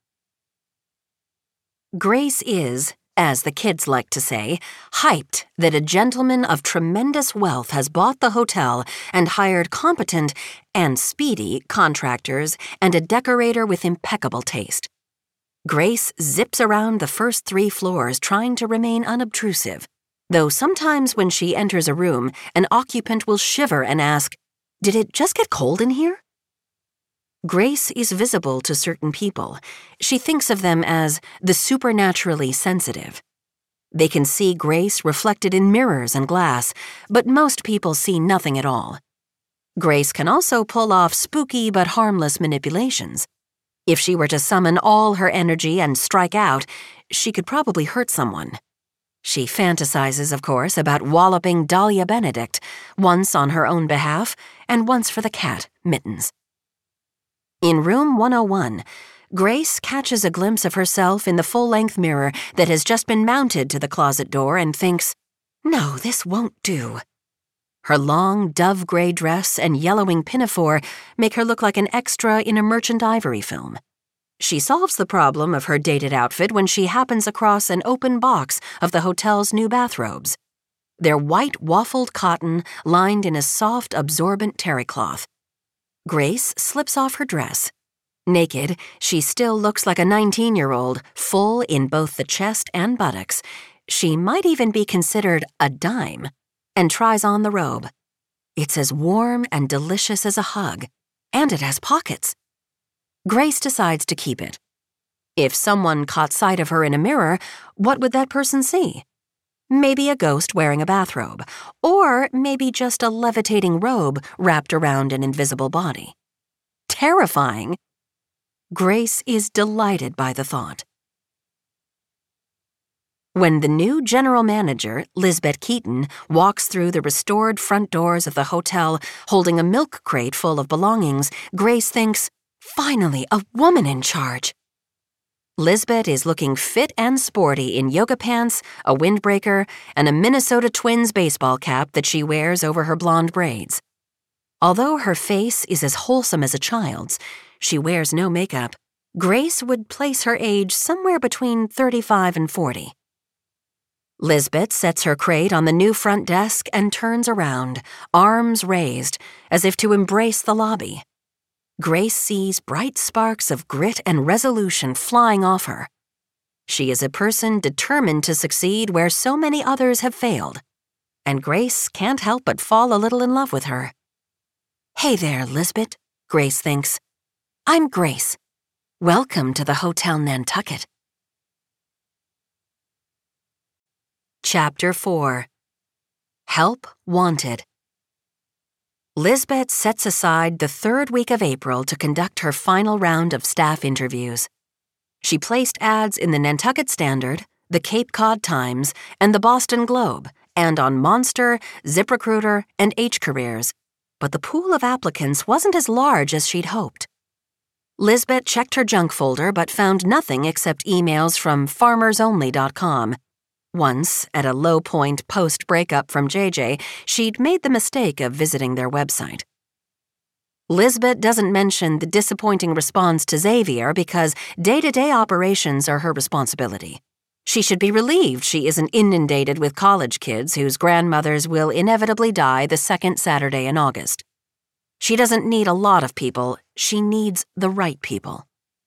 Grace is, as the kids like to say, hyped that a gentleman of tremendous wealth has bought the hotel and hired competent and speedy contractors and a decorator with impeccable taste. Grace zips around the first 3 floors trying to remain unobtrusive, though sometimes when she enters a room, an occupant will shiver and ask, "Did it just get cold in here?" Grace is visible to certain people. She thinks of them as the supernaturally sensitive. They can see Grace reflected in mirrors and glass, but most people see nothing at all. Grace can also pull off spooky but harmless manipulations. If she were to summon all her energy and strike out, she could probably hurt someone. She fantasizes, of course, about walloping Dahlia Benedict, once on her own behalf and once for the cat, Mittens. In room 101, Grace catches a glimpse of herself in the full-length mirror that has just been mounted to the closet door and thinks, "No, this won't do." Her long, dove-gray dress and yellowing pinafore make her look like an extra in a Merchant Ivory film. She solves the problem of her dated outfit when she happens across an open box of the hotel's new bathrobes. They're white waffled cotton lined in a soft, absorbent terry cloth. Grace slips off her dress. Naked, she still looks like a 19-year-old, full in both the chest and buttocks. She might even be considered a dime, and tries on the robe. It's as warm and delicious as a hug, and it has pockets. Grace decides to keep it. If someone caught sight of her in a mirror, what would that person see? Maybe a ghost wearing a bathrobe, or maybe just a levitating robe wrapped around an invisible body. Terrifying. Grace is delighted by the thought. When the new general manager, Lisbeth Keaton, walks through the restored front doors of the hotel holding a milk crate full of belongings, Grace thinks, finally, a woman in charge. Lisbeth is looking fit and sporty in yoga pants, a windbreaker, and a Minnesota Twins baseball cap that she wears over her blonde braids. Although her face is as wholesome as a child's, she wears no makeup. Grace would place her age somewhere between 35 and 40. Lisbeth sets her crate on the new front desk and turns around, arms raised, as if to embrace the lobby. Grace sees bright sparks of grit and resolution flying off her. She is a person determined to succeed where so many others have failed, and Grace can't help but fall a little in love with her. Hey there, Lisbeth, Grace thinks. I'm Grace. Welcome to the Hotel Nantucket. Chapter 4. Help Wanted. Lisbeth sets aside the third week of April to conduct her final round of staff interviews. She placed ads in the Nantucket Standard, the Cape Cod Times, and the Boston Globe, and on Monster, ZipRecruiter, and H-Careers, but the pool of applicants wasn't as large as she'd hoped. Lisbeth checked her junk folder but found nothing except emails from FarmersOnly.com. Once, at a low point post-breakup from JJ, she'd made the mistake of visiting their website. Lisbeth doesn't mention the disappointing response to Xavier because day-to-day operations are her responsibility. She should be relieved she isn't inundated with college kids whose grandmothers will inevitably die the second Saturday in August. She doesn't need a lot of people, she needs the right people.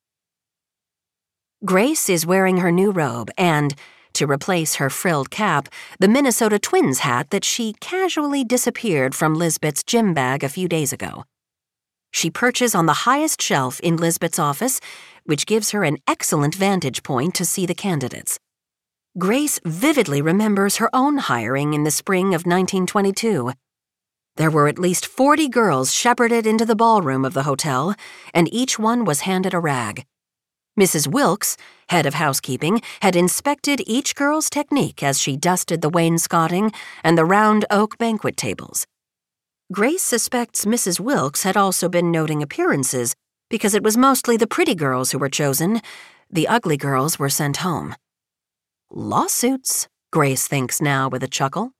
Grace is wearing her new robe and, to replace her frilled cap, the Minnesota Twins hat that she casually disappeared from Lisbeth's gym bag a few days ago. She perches on the highest shelf in Lisbeth's office, which gives her an excellent vantage point to see the candidates. Grace vividly remembers her own hiring in the spring of 1922. There were at least 40 girls shepherded into the ballroom of the hotel, and each one was handed a rag. Mrs. Wilkes, head of housekeeping, had inspected each girl's technique as she dusted the wainscoting and the round oak banquet tables. Grace suspects Mrs. Wilkes had also been noting appearances because it was mostly the pretty girls who were chosen. The ugly girls were sent home. Lawsuits, Grace thinks now with a chuckle.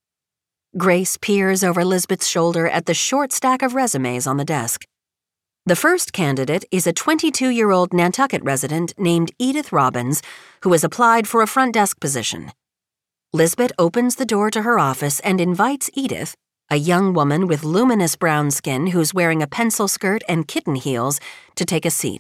Grace peers over Lisbeth's shoulder at the short stack of resumes on the desk. The first candidate is a 22-year-old Nantucket resident named Edith Robbins, who has applied for a front desk position. Lisbeth opens the door to her office and invites Edith, a young woman with luminous brown skin who's wearing a pencil skirt and kitten heels, to take a seat.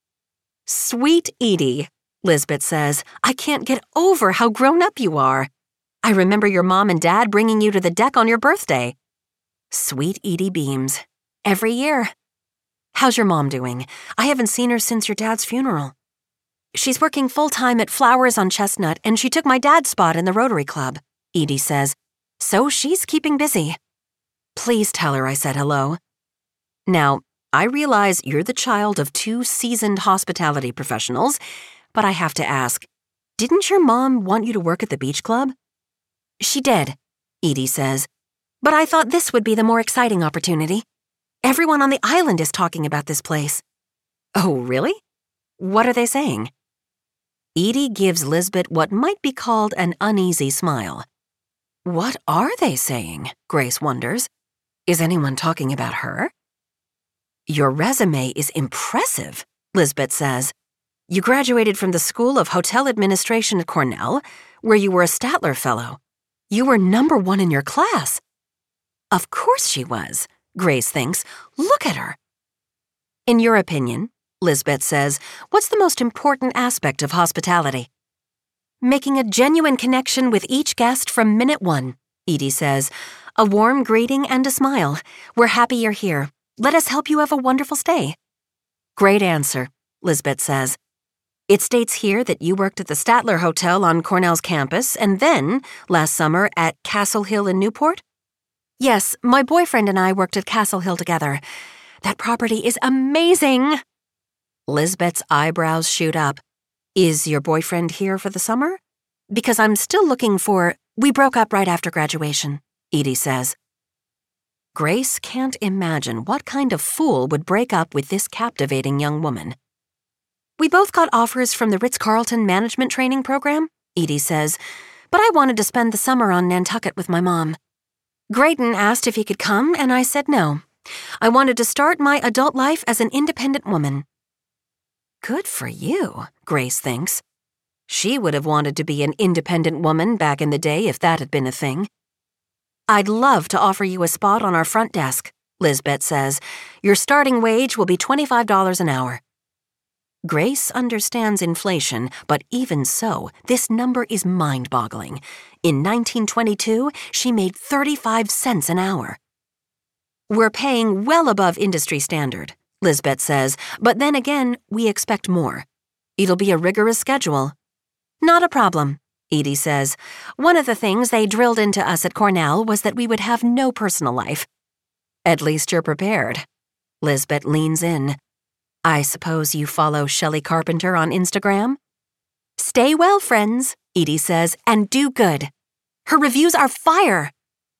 Sweet Edie, Lisbeth says, I can't get over how grown up you are. I remember your mom and dad bringing you to the deck on your birthday. Sweet Edie beams. Every year. How's your mom doing? I haven't seen her since your dad's funeral. She's working full-time at Flowers on Chestnut, and she took my dad's spot in the Rotary Club, Edie says. So she's keeping busy. Please tell her I said hello. Now, I realize you're the child of two seasoned hospitality professionals, but I have to ask, didn't your mom want you to work at the beach club? She did, Edie says, but I thought this would be the more exciting opportunity. Everyone on the island is talking about this place. Oh, really? What are they saying? Edie gives Lisbeth what might be called an uneasy smile. What are they saying? Grace wonders. Is anyone talking about her? Your resume is impressive, Lisbeth says. You graduated from the School of Hotel Administration at Cornell, where you were a Statler Fellow. You were #1 in your class. Of course she was, Grace thinks. Look at her. In your opinion, Lisbeth says, what's the most important aspect of hospitality? Making a genuine connection with each guest from minute one, Edie says. A warm greeting and a smile. We're happy you're here. Let us help you have a wonderful stay. Great answer, Lisbeth says. It states here that you worked at the Statler Hotel on Cornell's campus and then, last summer, at Castle Hill in Newport? Yes, my boyfriend and I worked at Castle Hill together. That property is amazing! Lisbeth's eyebrows shoot up. Is your boyfriend here for the summer? Because I'm still looking for... We broke up right after graduation, Edie says. Grace can't imagine what kind of fool would break up with this captivating young woman. We both got offers from the Ritz-Carlton management training program, Edie says, but I wanted to spend the summer on Nantucket with my mom. Grayton asked if he could come, and I said no. I wanted to start my adult life as an independent woman. Good for you, Grace thinks. She would have wanted to be an independent woman back in the day if that had been a thing. I'd love to offer you a spot on our front desk, Lisbeth says. Your starting wage will be $25 an hour. Grace understands inflation, but even so, this number is mind-boggling. In 1922, she made 35 cents an hour. We're paying well above industry standard, Lisbeth says, but then again, we expect more. It'll be a rigorous schedule. Not a problem, Edie says. One of the things they drilled into us at Cornell was that we would have no personal life. At least you're prepared. Lisbeth leans in. I suppose you follow Shelley Carpenter on Instagram? Stay well, friends, Edie says, and do good. Her reviews are fire.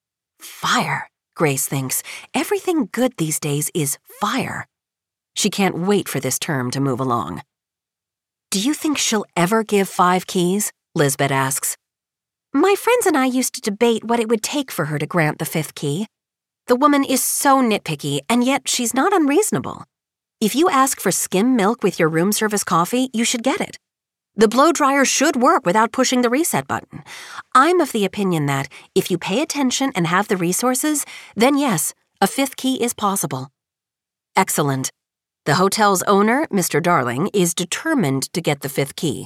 Fire, Grace thinks. Everything good these days is fire. She can't wait for this term to move along. Do you think she'll ever give 5 keys? Lisbeth asks. My friends and I used to debate what it would take for her to grant the 5th key. The woman is so nitpicky, and yet she's not unreasonable. If you ask for skim milk with your room service coffee, you should get it. The blow dryer should work without pushing the reset button. I'm of the opinion that if you pay attention and have the resources, then yes, a 5th key is possible. Excellent. The hotel's owner, Mr. Darling, is determined to get the 5th key.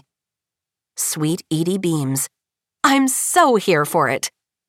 Sweet Edie beams. I'm so here for it.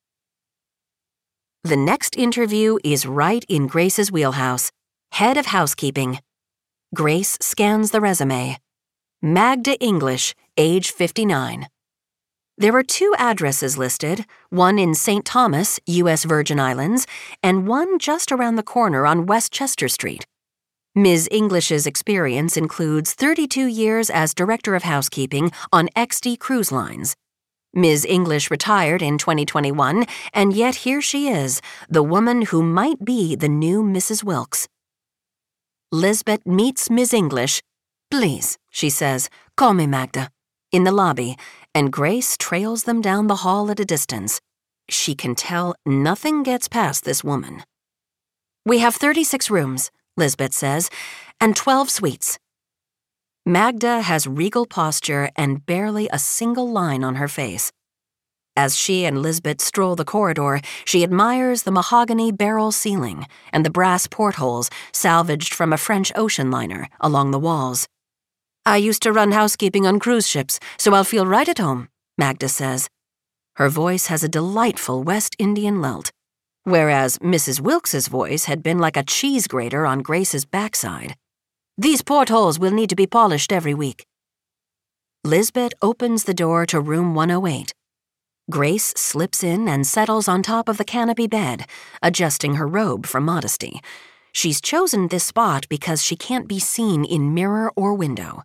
The next interview is right in Grace's wheelhouse. Head of housekeeping. Grace scans the resume. Magda English, age 59. There are 2 addresses listed, one in St. Thomas, U.S. Virgin Islands, and one just around the corner on West Chester Street. Ms. English's experience includes 32 years as Director of Housekeeping on XD Cruise Lines. Ms. English retired in 2021, and yet here she is, the woman who might be the new Mrs. Wilkes. Lisbeth meets Ms. English. Please, she says, call me Magda, in the lobby, and Grace trails them down the hall at a distance. She can tell nothing gets past this woman. We have 36 rooms, Lisbeth says, and 12 suites. Magda has regal posture and barely a single line on her face. As she and Lisbeth stroll the corridor, she admires the mahogany barrel ceiling and the brass portholes salvaged from a French ocean liner along the walls. I used to run housekeeping on cruise ships, so I'll feel right at home, Magda says. Her voice has a delightful West Indian lilt, whereas Mrs. Wilkes's voice had been like a cheese grater on Grace's backside. These portholes will need to be polished every week. Lisbeth opens the door to room 108. Grace slips in and settles on top of the canopy bed, adjusting her robe for modesty. She's chosen this spot because she can't be seen in mirror or window.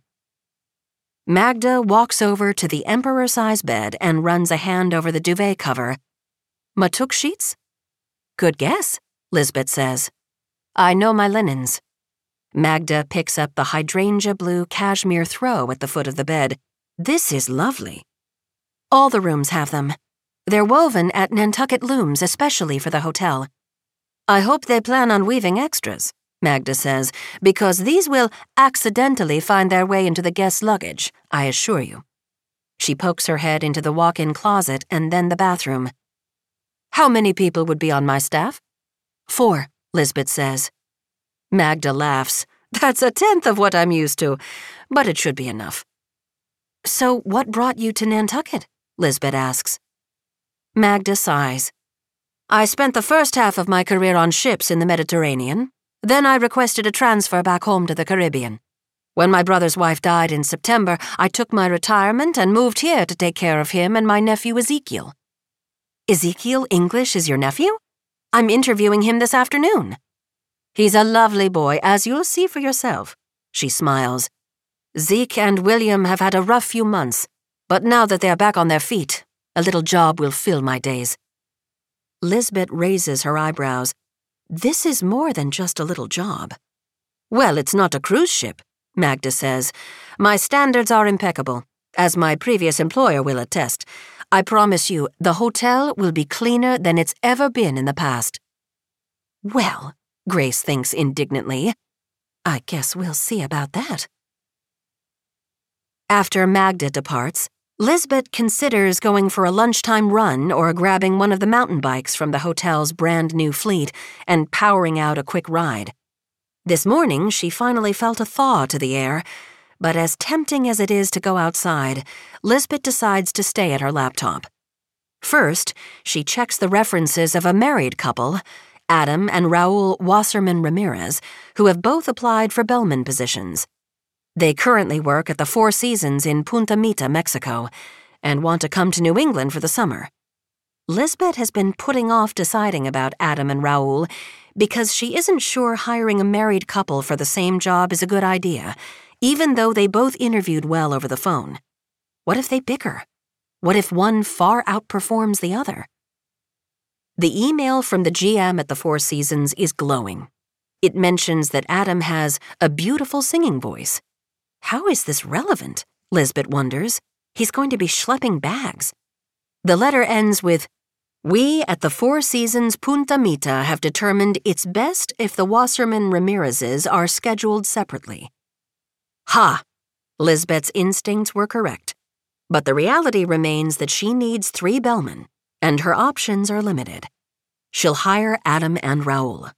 Magda walks over to the emperor-size bed and runs a hand over the duvet cover. Matuk sheets? Good guess, Lisbeth says. I know my linens. Magda picks up the hydrangea blue cashmere throw at the foot of the bed. This is lovely. All the rooms have them. They're woven at Nantucket looms especially for the hotel. I hope they plan on weaving extras, Magda says, because these will accidentally find their way into the guest's luggage, I assure you. She pokes her head into the walk-in closet and then the bathroom. How many people would be on my staff? 4, Lisbeth says. Magda laughs. That's 1/10 of what I'm used to, but it should be enough. So what brought you to Nantucket? Lisbeth asks. Magda sighs. I spent the first half of my career on ships in the Mediterranean. Then I requested a transfer back home to the Caribbean. When my brother's wife died in September, I took my retirement and moved here to take care of him and my nephew Ezekiel. Ezekiel English is your nephew? I'm interviewing him this afternoon. He's a lovely boy, as you'll see for yourself. She smiles. Zeke and William have had a rough few months, but now that they're back on their feet, a little job will fill my days. Lisbeth raises her eyebrows. This is more than just a little job. Well, it's not a cruise ship, Magda says. My standards are impeccable, as my previous employer will attest. I promise you, the hotel will be cleaner than it's ever been in the past. Well, Grace thinks indignantly, I guess we'll see about that. After Magda departs, Lisbeth considers going for a lunchtime run or grabbing one of the mountain bikes from the hotel's brand new fleet and powering out a quick ride. This morning, she finally felt a thaw to the air, but as tempting as it is to go outside, Lisbeth decides to stay at her laptop. First, she checks the references of a married couple, Adam and Raul Wasserman Ramirez, who have both applied for bellman positions. They currently work at the Four Seasons in Punta Mita, Mexico, and want to come to New England for the summer. Lisbeth has been putting off deciding about Adam and Raul because she isn't sure hiring a married couple for the same job is a good idea, even though they both interviewed well over the phone. What if they bicker? What if one far outperforms the other? The email from the GM at the Four Seasons is glowing. It mentions that Adam has a beautiful singing voice. How is this relevant? Lisbeth wonders. He's going to be schlepping bags. The letter ends with, We at the Four Seasons Punta Mita have determined it's best if the Wasserman Ramirezes are scheduled separately. Ha! Lisbeth's instincts were correct. But the reality remains that she needs 3 bellmen, and her options are limited. She'll hire Adam and Raul.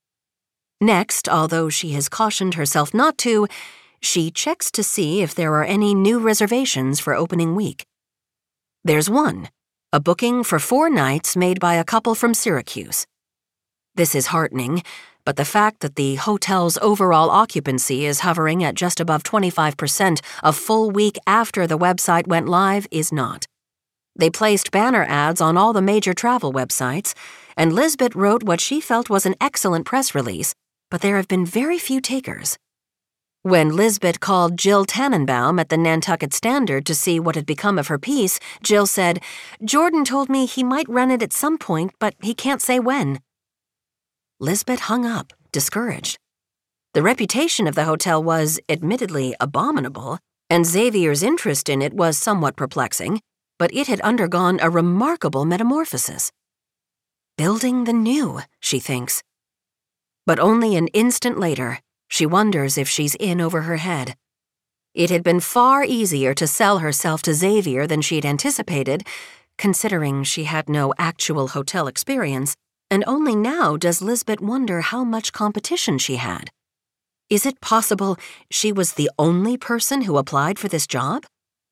Next, although she has cautioned herself not to, she checks to see if there are any new reservations for opening week. There's one, a booking for 4 nights made by a couple from Syracuse. This is heartening, but the fact that the hotel's overall occupancy is hovering at just above 25% a full week after the website went live is not. They placed banner ads on all the major travel websites, and Lisbeth wrote what she felt was an excellent press release, but there have been very few takers. When Lisbeth called Jill Tannenbaum at the Nantucket Standard to see what had become of her piece, Jill said, Jordan told me he might run it at some point, but he can't say when. Lisbeth hung up, discouraged. The reputation of the hotel was, admittedly, abominable, and Xavier's interest in it was somewhat perplexing, but it had undergone a remarkable metamorphosis. Building the new, she thinks. But only an instant later, she wonders if she's in over her head. It had been far easier to sell herself to Xavier than she'd anticipated, considering she had no actual hotel experience, and only now does Lisbeth wonder how much competition she had. Is it possible she was the only person who applied for this job?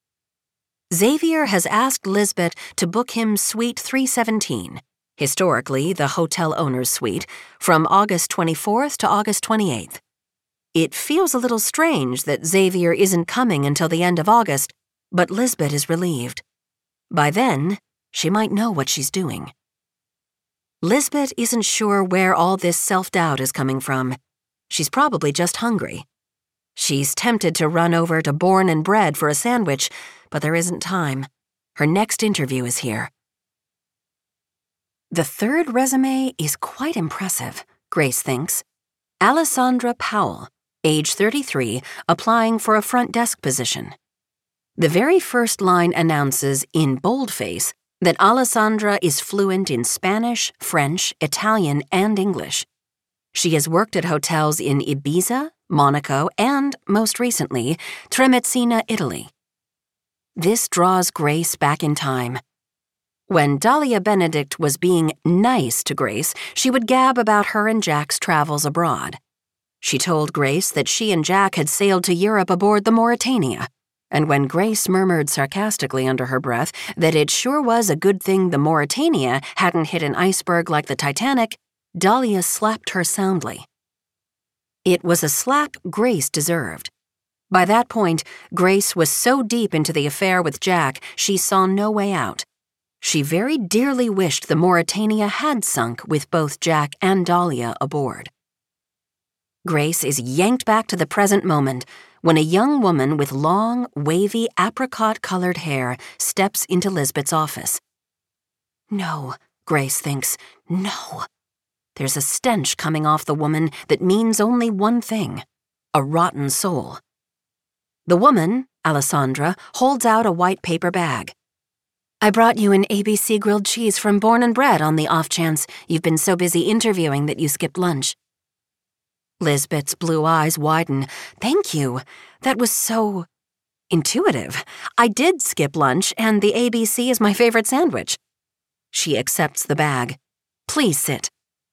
Xavier has asked Lisbeth to book him Suite 317, historically the hotel owner's suite, from August 24th to August 28th. It feels a little strange that Xavier isn't coming until the end of August, but Lisbeth is relieved. By then, she might know what she's doing. Lisbeth isn't sure where all this self-doubt is coming from. She's probably just hungry. She's tempted to run over to Born and Bred for a sandwich, but there isn't time. Her next interview is here. The third resume is quite impressive, Grace thinks. Alessandra Powell, age 33, applying for a front desk position. The very first line announces, in boldface, that Alessandra is fluent in Spanish, French, Italian, and English. She has worked at hotels in Ibiza, Monaco, and, most recently, Tremezzina, Italy. This draws Grace back in time. When Dahlia Benedict was being nice to Grace, she would gab about her and Jack's travels abroad. She told Grace that she and Jack had sailed to Europe aboard the Mauretania, and when Grace murmured sarcastically under her breath that it sure was a good thing the Mauretania hadn't hit an iceberg like the Titanic, Dahlia slapped her soundly. It was a slap Grace deserved. By that point, Grace was so deep into the affair with Jack, she saw no way out. She very dearly wished the Mauretania had sunk with both Jack and Dahlia aboard. Grace is yanked back to the present moment when a young woman with long, wavy, apricot-colored hair steps into Lisbeth's office. No, Grace thinks, no. There's a stench coming off the woman that means only one thing: a rotten soul. The woman, Alessandra, holds out a white paper bag. I brought you an ABC grilled cheese from Born and Bred on the off chance you've been so busy interviewing that you skipped lunch. Lisbeth's blue eyes widen. Thank you. That was so intuitive. I did skip lunch, and the ABC is my favorite sandwich. She accepts the bag. Please sit.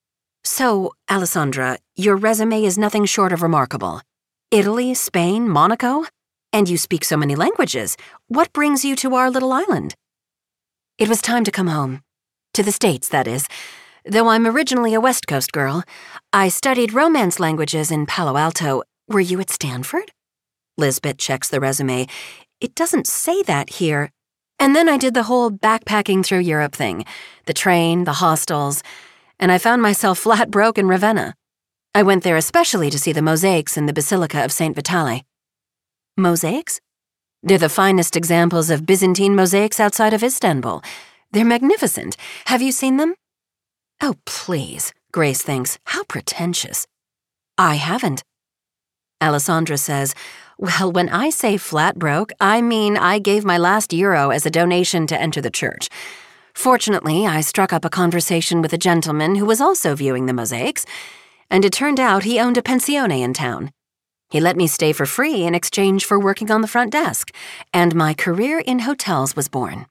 So, Alessandra, your resume is nothing short of remarkable. Italy, Spain, Monaco? And you speak so many languages. What brings you to our little island? It was time to come home. To the States, that is. Though I'm originally a West Coast girl, I studied Romance languages in Palo Alto. Were you at Stanford? Lisbeth checks the resume. It doesn't say that here. And then I did the whole backpacking through Europe thing. The train, the hostels, and I found myself flat broke in Ravenna. I went there especially to see the mosaics in the Basilica of St. Vitale. Mosaics? They're the finest examples of Byzantine mosaics outside of Istanbul. They're magnificent. Have you seen them? Oh, please, Grace thinks. How pretentious. I haven't. Alessandra says, well, when I say flat broke, I mean I gave my last euro as a donation to enter the church. Fortunately, I struck up a conversation with a gentleman who was also viewing the mosaics, and it turned out he owned a pensione in town. He let me stay for free in exchange for working on the front desk, and my career in hotels was born.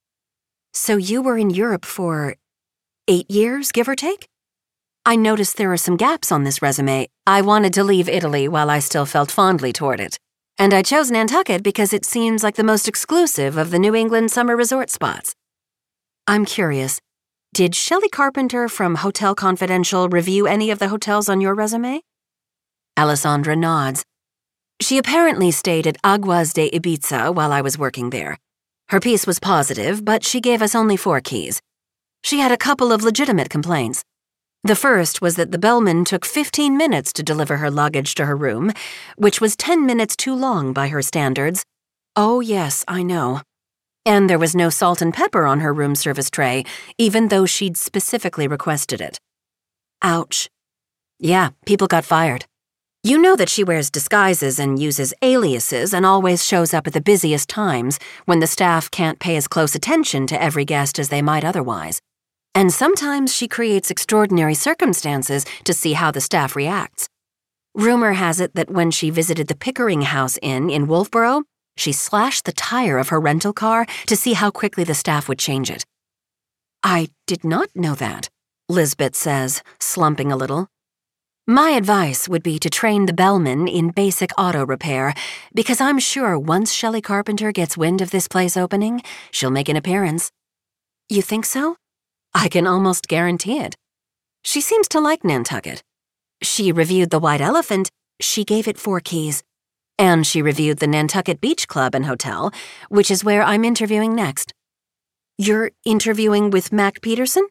So you were in Europe for 8 years, give or take? I noticed there are some gaps on this resume. I wanted to leave Italy while I still felt fondly toward it. And I chose Nantucket because it seems like the most exclusive of the New England summer resort spots. I'm curious, did Shelley Carpenter from Hotel Confidential review any of the hotels on your resume? Alessandra nods. She apparently stayed at Aguas de Ibiza while I was working there. Her piece was positive, but she gave us only 4 keys. She had a couple of legitimate complaints. The first was that the bellman took 15 minutes to deliver her luggage to her room, which was 10 minutes too long by her standards. Oh, yes, I know. And there was no salt and pepper on her room service tray, even though she'd specifically requested it. Ouch. Yeah, people got fired. You know that she wears disguises and uses aliases and always shows up at the busiest times when the staff can't pay as close attention to every guest as they might otherwise. And sometimes she creates extraordinary circumstances to see how the staff reacts. Rumor has it that when she visited the Pickering House Inn in Wolfboro, she slashed the tire of her rental car to see how quickly the staff would change it. I did not know that, Lisbeth says, slumping a little. My advice would be to train the bellman in basic auto repair, because I'm sure once Shelley Carpenter gets wind of this place opening, she'll make an appearance. You think so? I can almost guarantee it. She seems to like Nantucket. She reviewed the White Elephant. She gave it 4 keys. And she reviewed the Nantucket Beach Club and Hotel, which is where I'm interviewing next. You're interviewing with Mac Peterson?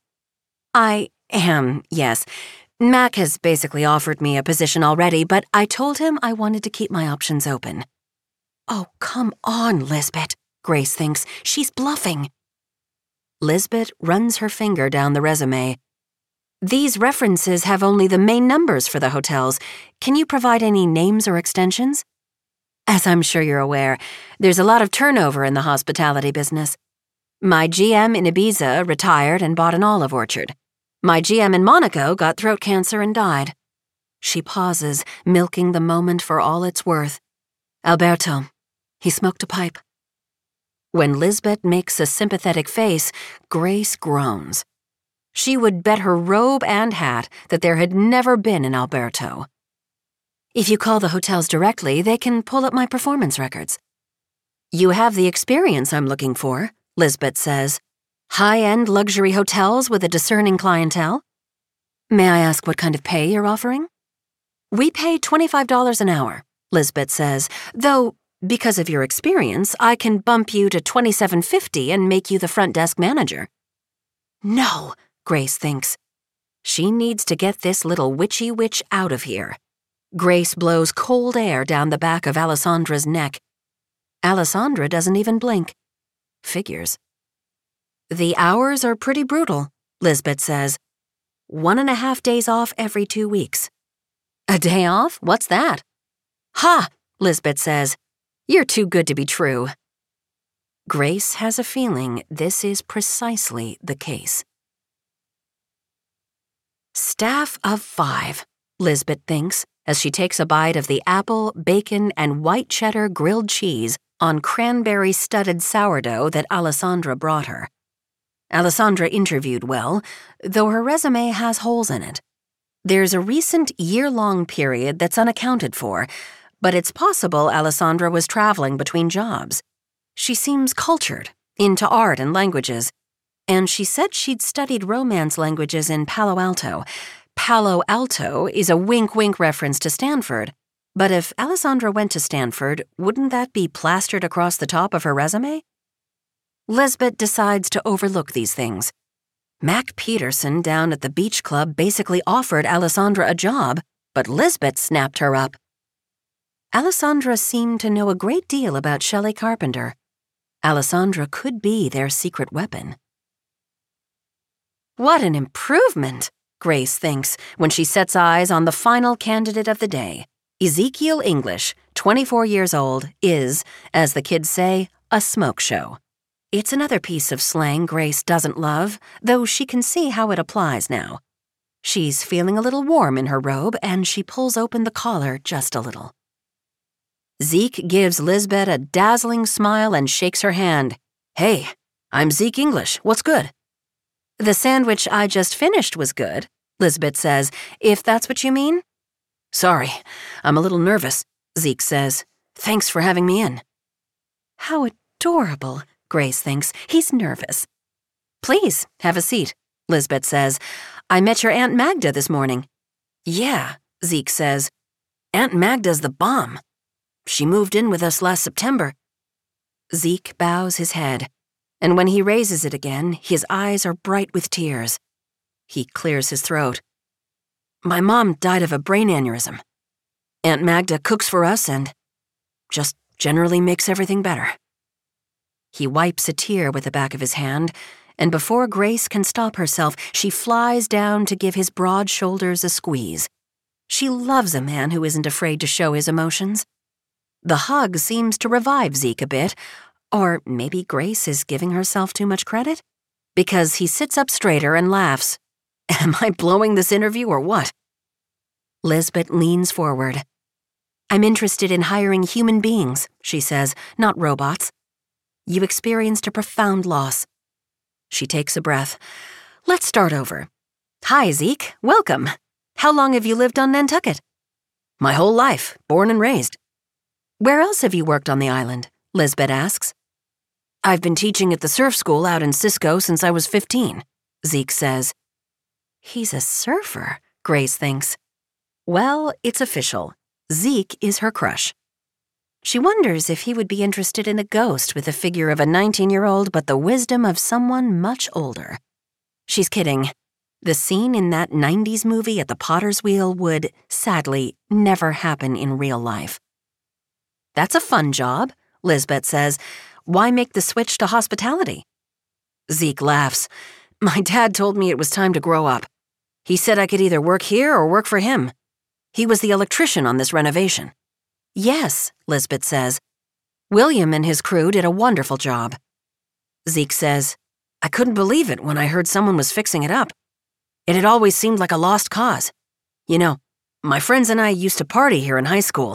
I am, yes. Mac has basically offered me a position already, but I told him I wanted to keep my options open. Oh, come on, Lisbeth, Grace thinks. She's bluffing. Lisbeth runs her finger down the resume. These references have only the main numbers for the hotels. Can you provide any names or extensions? As I'm sure you're aware, there's a lot of turnover in the hospitality business. My GM in Ibiza retired and bought an olive orchard. My GM in Monaco got throat cancer and died. She pauses, milking the moment for all it's worth. Alberto. He smoked a pipe. When Lisbeth makes a sympathetic face, Grace groans. She would bet her robe and hat that there had never been an Alberto. If you call the hotels directly, they can pull up my performance records. You have the experience I'm looking for, Lisbeth says. High-end luxury hotels with a discerning clientele? May I ask what kind of pay you're offering? We pay $25 an hour. Lisbeth says, though, because of your experience, I can bump you to $27.50 and make you the front desk manager. No, Grace thinks. She needs to get this little witchy witch out of here. Grace blows cold air down the back of Alessandra's neck. Alessandra doesn't even blink. Figures. The hours are pretty brutal, Lisbeth says. 1.5 days off every 2 weeks. A day off? What's that? Ha, Lisbeth says. You're too good to be true. Grace has a feeling this is precisely the case. Staff of 5, Lisbeth thinks, as she takes a bite of the apple, bacon, and white cheddar grilled cheese on cranberry-studded sourdough that Alessandra brought her. Alessandra interviewed well, though her resume has holes in it. There's a recent year-long period that's unaccounted for, but it's possible Alessandra was traveling between jobs. She seems cultured, into art and languages, and she said she'd studied Romance languages in Palo Alto. Palo Alto is a wink-wink reference to Stanford, but if Alessandra went to Stanford, wouldn't that be plastered across the top of her resume? Lisbeth decides to overlook these things. Mac Peterson down at the beach club basically offered Alessandra a job, but Lisbeth snapped her up. Alessandra seemed to know a great deal about Shelley Carpenter. Alessandra could be their secret weapon. What an improvement, Grace thinks when she sets eyes on the final candidate of the day. Ezekiel English, 24 years old, is, as the kids say, a smoke show. It's another piece of slang Grace doesn't love, though she can see how it applies now. She's feeling a little warm in her robe, and she pulls open the collar just a little. Zeke gives Lisbeth a dazzling smile and shakes her hand. Hey, I'm Zeke English. What's good? The sandwich I just finished was good, Lisbeth says, if that's what you mean. Sorry, I'm a little nervous, Zeke says. Thanks for having me in. How adorable, Grace thinks. He's nervous. Please, have a seat, Lisbeth says. I met your Aunt Magda this morning. Yeah, Zeke says. Aunt Magda's the bomb. She moved in with us last September. Zeke bows his head, and when he raises it again, his eyes are bright with tears. He clears his throat. My mom died of a brain aneurysm. Aunt Magda cooks for us and just generally makes everything better. He wipes a tear with the back of his hand, and before Grace can stop herself, she flies down to give his broad shoulders a squeeze. She loves a man who isn't afraid to show his emotions. The hug seems to revive Zeke a bit, or maybe Grace is giving herself too much credit? Because he sits up straighter and laughs. Am I blowing this interview or what? Lisbeth leans forward. I'm interested in hiring human beings, she says, not robots. You experienced a profound loss. She takes a breath. Let's start over. Hi, Zeke. Welcome. How long have you lived on Nantucket? My whole life, born and raised. Where else have you worked on the island? Lisbeth asks. I've been teaching at the surf school out in Cisco since I was 15, Zeke says. He's a surfer, Grace thinks. Well, it's official. Zeke is her crush. She wonders if he would be interested in a ghost with the figure of a 19-year-old but the wisdom of someone much older. She's kidding. The scene in that 90s movie at the Potter's Wheel would, sadly, never happen in real life. That's a fun job, Lisbeth says. Why make the switch to hospitality? Zeke laughs. My dad told me it was time to grow up. He said I could either work here or work for him. He was the electrician on this renovation. Yes, Lisbeth says. William and his crew did a wonderful job. Zeke says, I couldn't believe it when I heard someone was fixing it up. It had always seemed like a lost cause. You know, my friends and I used to party here in high school.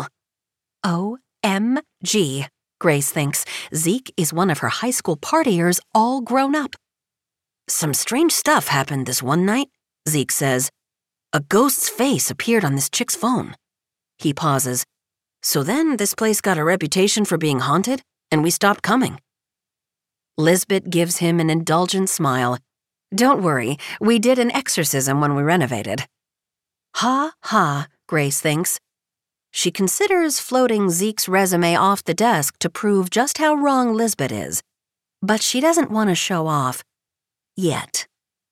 OMG, Grace thinks. Zeke is one of her high school partiers all grown up. Some strange stuff happened this one night, Zeke says. A ghost's face appeared on this chick's phone. He pauses. So then this place got a reputation for being haunted, and we stopped coming. Lisbeth gives him an indulgent smile. Don't worry, we did an exorcism when we renovated. Ha ha, Grace thinks. She considers floating Zeke's resume off the desk to prove just how wrong Lisbeth is, but she doesn't want to show off yet.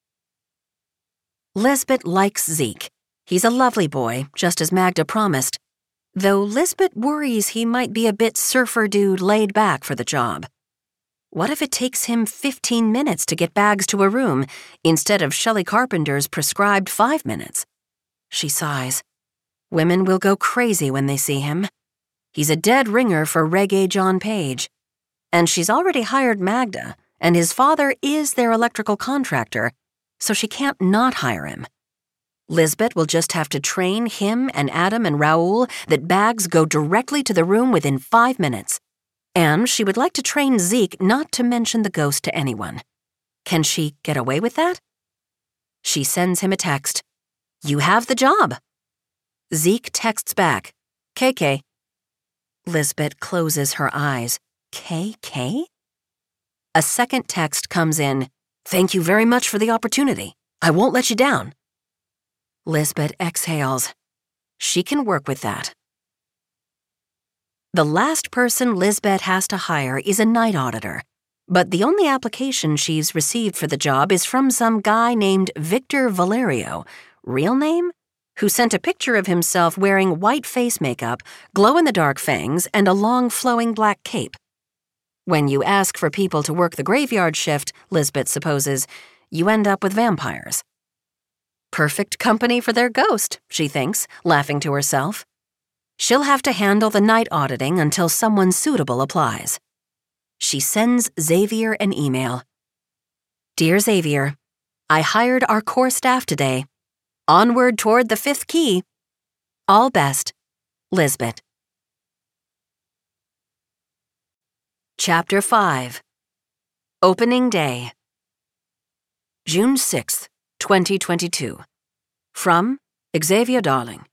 Lisbeth likes Zeke. He's a lovely boy, just as Magda promised, though Lisbeth worries he might be a bit surfer dude laid back for the job. What if it takes him 15 minutes to get bags to a room instead of Shelley Carpenter's prescribed 5 minutes? She sighs. Women will go crazy when they see him. He's a dead ringer for Reggae John Page. And she's already hired Magda, and his father is their electrical contractor, so she can't not hire him. Lisbeth will just have to train him and Adam and Raoul that bags go directly to the room within 5 minutes. And she would like to train Zeke not to mention the ghost to anyone. Can she get away with that? She sends him a text. "You have the job." Zeke texts back, "KK." Lisbeth closes her eyes. KK? A second text comes in. "Thank you very much for the opportunity. I won't let you down." Lisbeth exhales. She can work with that. The last person Lisbeth has to hire is a night auditor, but the only application she's received for the job is from some guy named Victor Valerio, real name? Who sent a picture of himself wearing white face makeup, glow-in-the-dark fangs, and a long flowing black cape. When you ask for people to work the graveyard shift, Lisbeth supposes, you end up with vampires. Perfect company for their ghost, she thinks, laughing to herself. She'll have to handle the night auditing until someone suitable applies. She sends Xavier an email. "Dear Xavier, I hired our core staff today. Onward toward the 5th key. All best, Lisbeth." Chapter 5. Opening Day. June 6th, 2022. From Xavier Darling,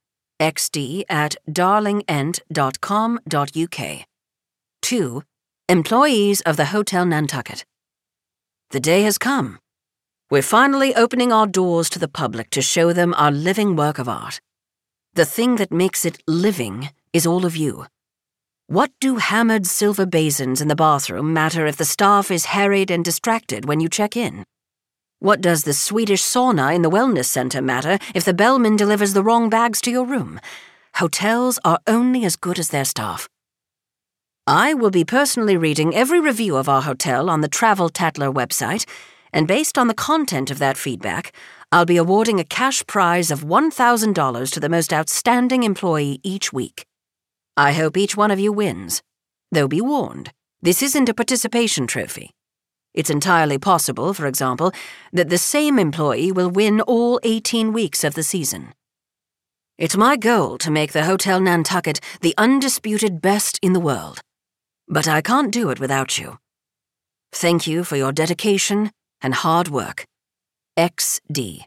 xd@darlingent.com.uk. To employees of the Hotel Nantucket. The day has come. We're finally opening our doors to the public to show them our living work of art. The thing that makes it living is all of you. What do hammered silver basins in the bathroom matter if the staff is harried and distracted when you check in? What does the Swedish sauna in the wellness center matter if the bellman delivers the wrong bags to your room? Hotels are only as good as their staff. I will be personally reading every review of our hotel on the Travel Tatler website, and based on the content of that feedback, I'll be awarding a cash prize of $1,000 to the most outstanding employee each week. I hope each one of you wins. Though be warned, this isn't a participation trophy. It's entirely possible, for example, that the same employee will win all 18 weeks of the season. It's my goal to make the Hotel Nantucket the undisputed best in the world. But I can't do it without you. Thank you for your dedication and hard work. XD.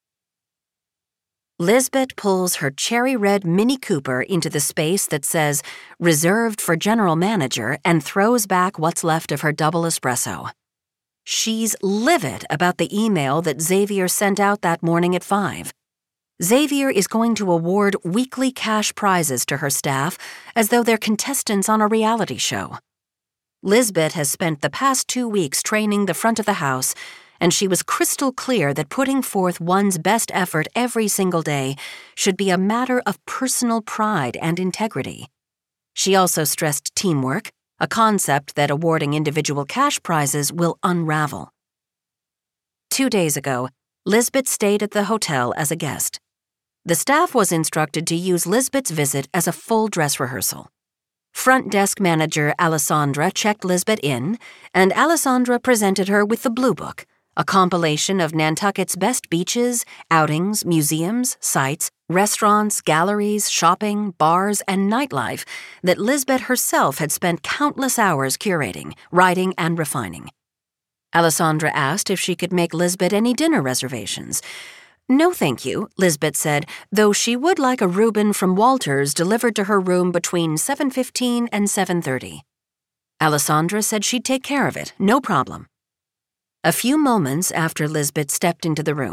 Lisbeth pulls her cherry-red Mini Cooper into the space that says, "Reserved for General Manager," and throws back what's left of her double espresso. She's livid about the email that Xavier sent out that morning at 5. Xavier is going to award weekly cash prizes to her staff as though they're contestants on a reality show. Lisbeth has spent the past 2 weeks training the front of the house, and she was crystal clear that putting forth one's best effort every single day should be a matter of personal pride and integrity. She also stressed teamwork, a concept that awarding individual cash prizes will unravel. 2 days ago, Lisbeth stayed at the hotel as a guest. The staff was instructed to use Lisbeth's visit as a full dress rehearsal. Front desk manager Alessandra checked Lisbeth in, and Alessandra presented her with the Blue Book, a compilation of Nantucket's best beaches, outings, museums, sites, restaurants, galleries, shopping, bars, and nightlife that Lisbeth herself had spent countless hours curating, writing, and refining. Alessandra asked if she could make Lisbeth any dinner reservations. "No, thank you," Lisbeth said, though she would like a Reuben from Walters delivered to her room between 7:15 and 7:30. Alessandra said she'd take care of it, no problem. A few moments after Lisbeth stepped into the room,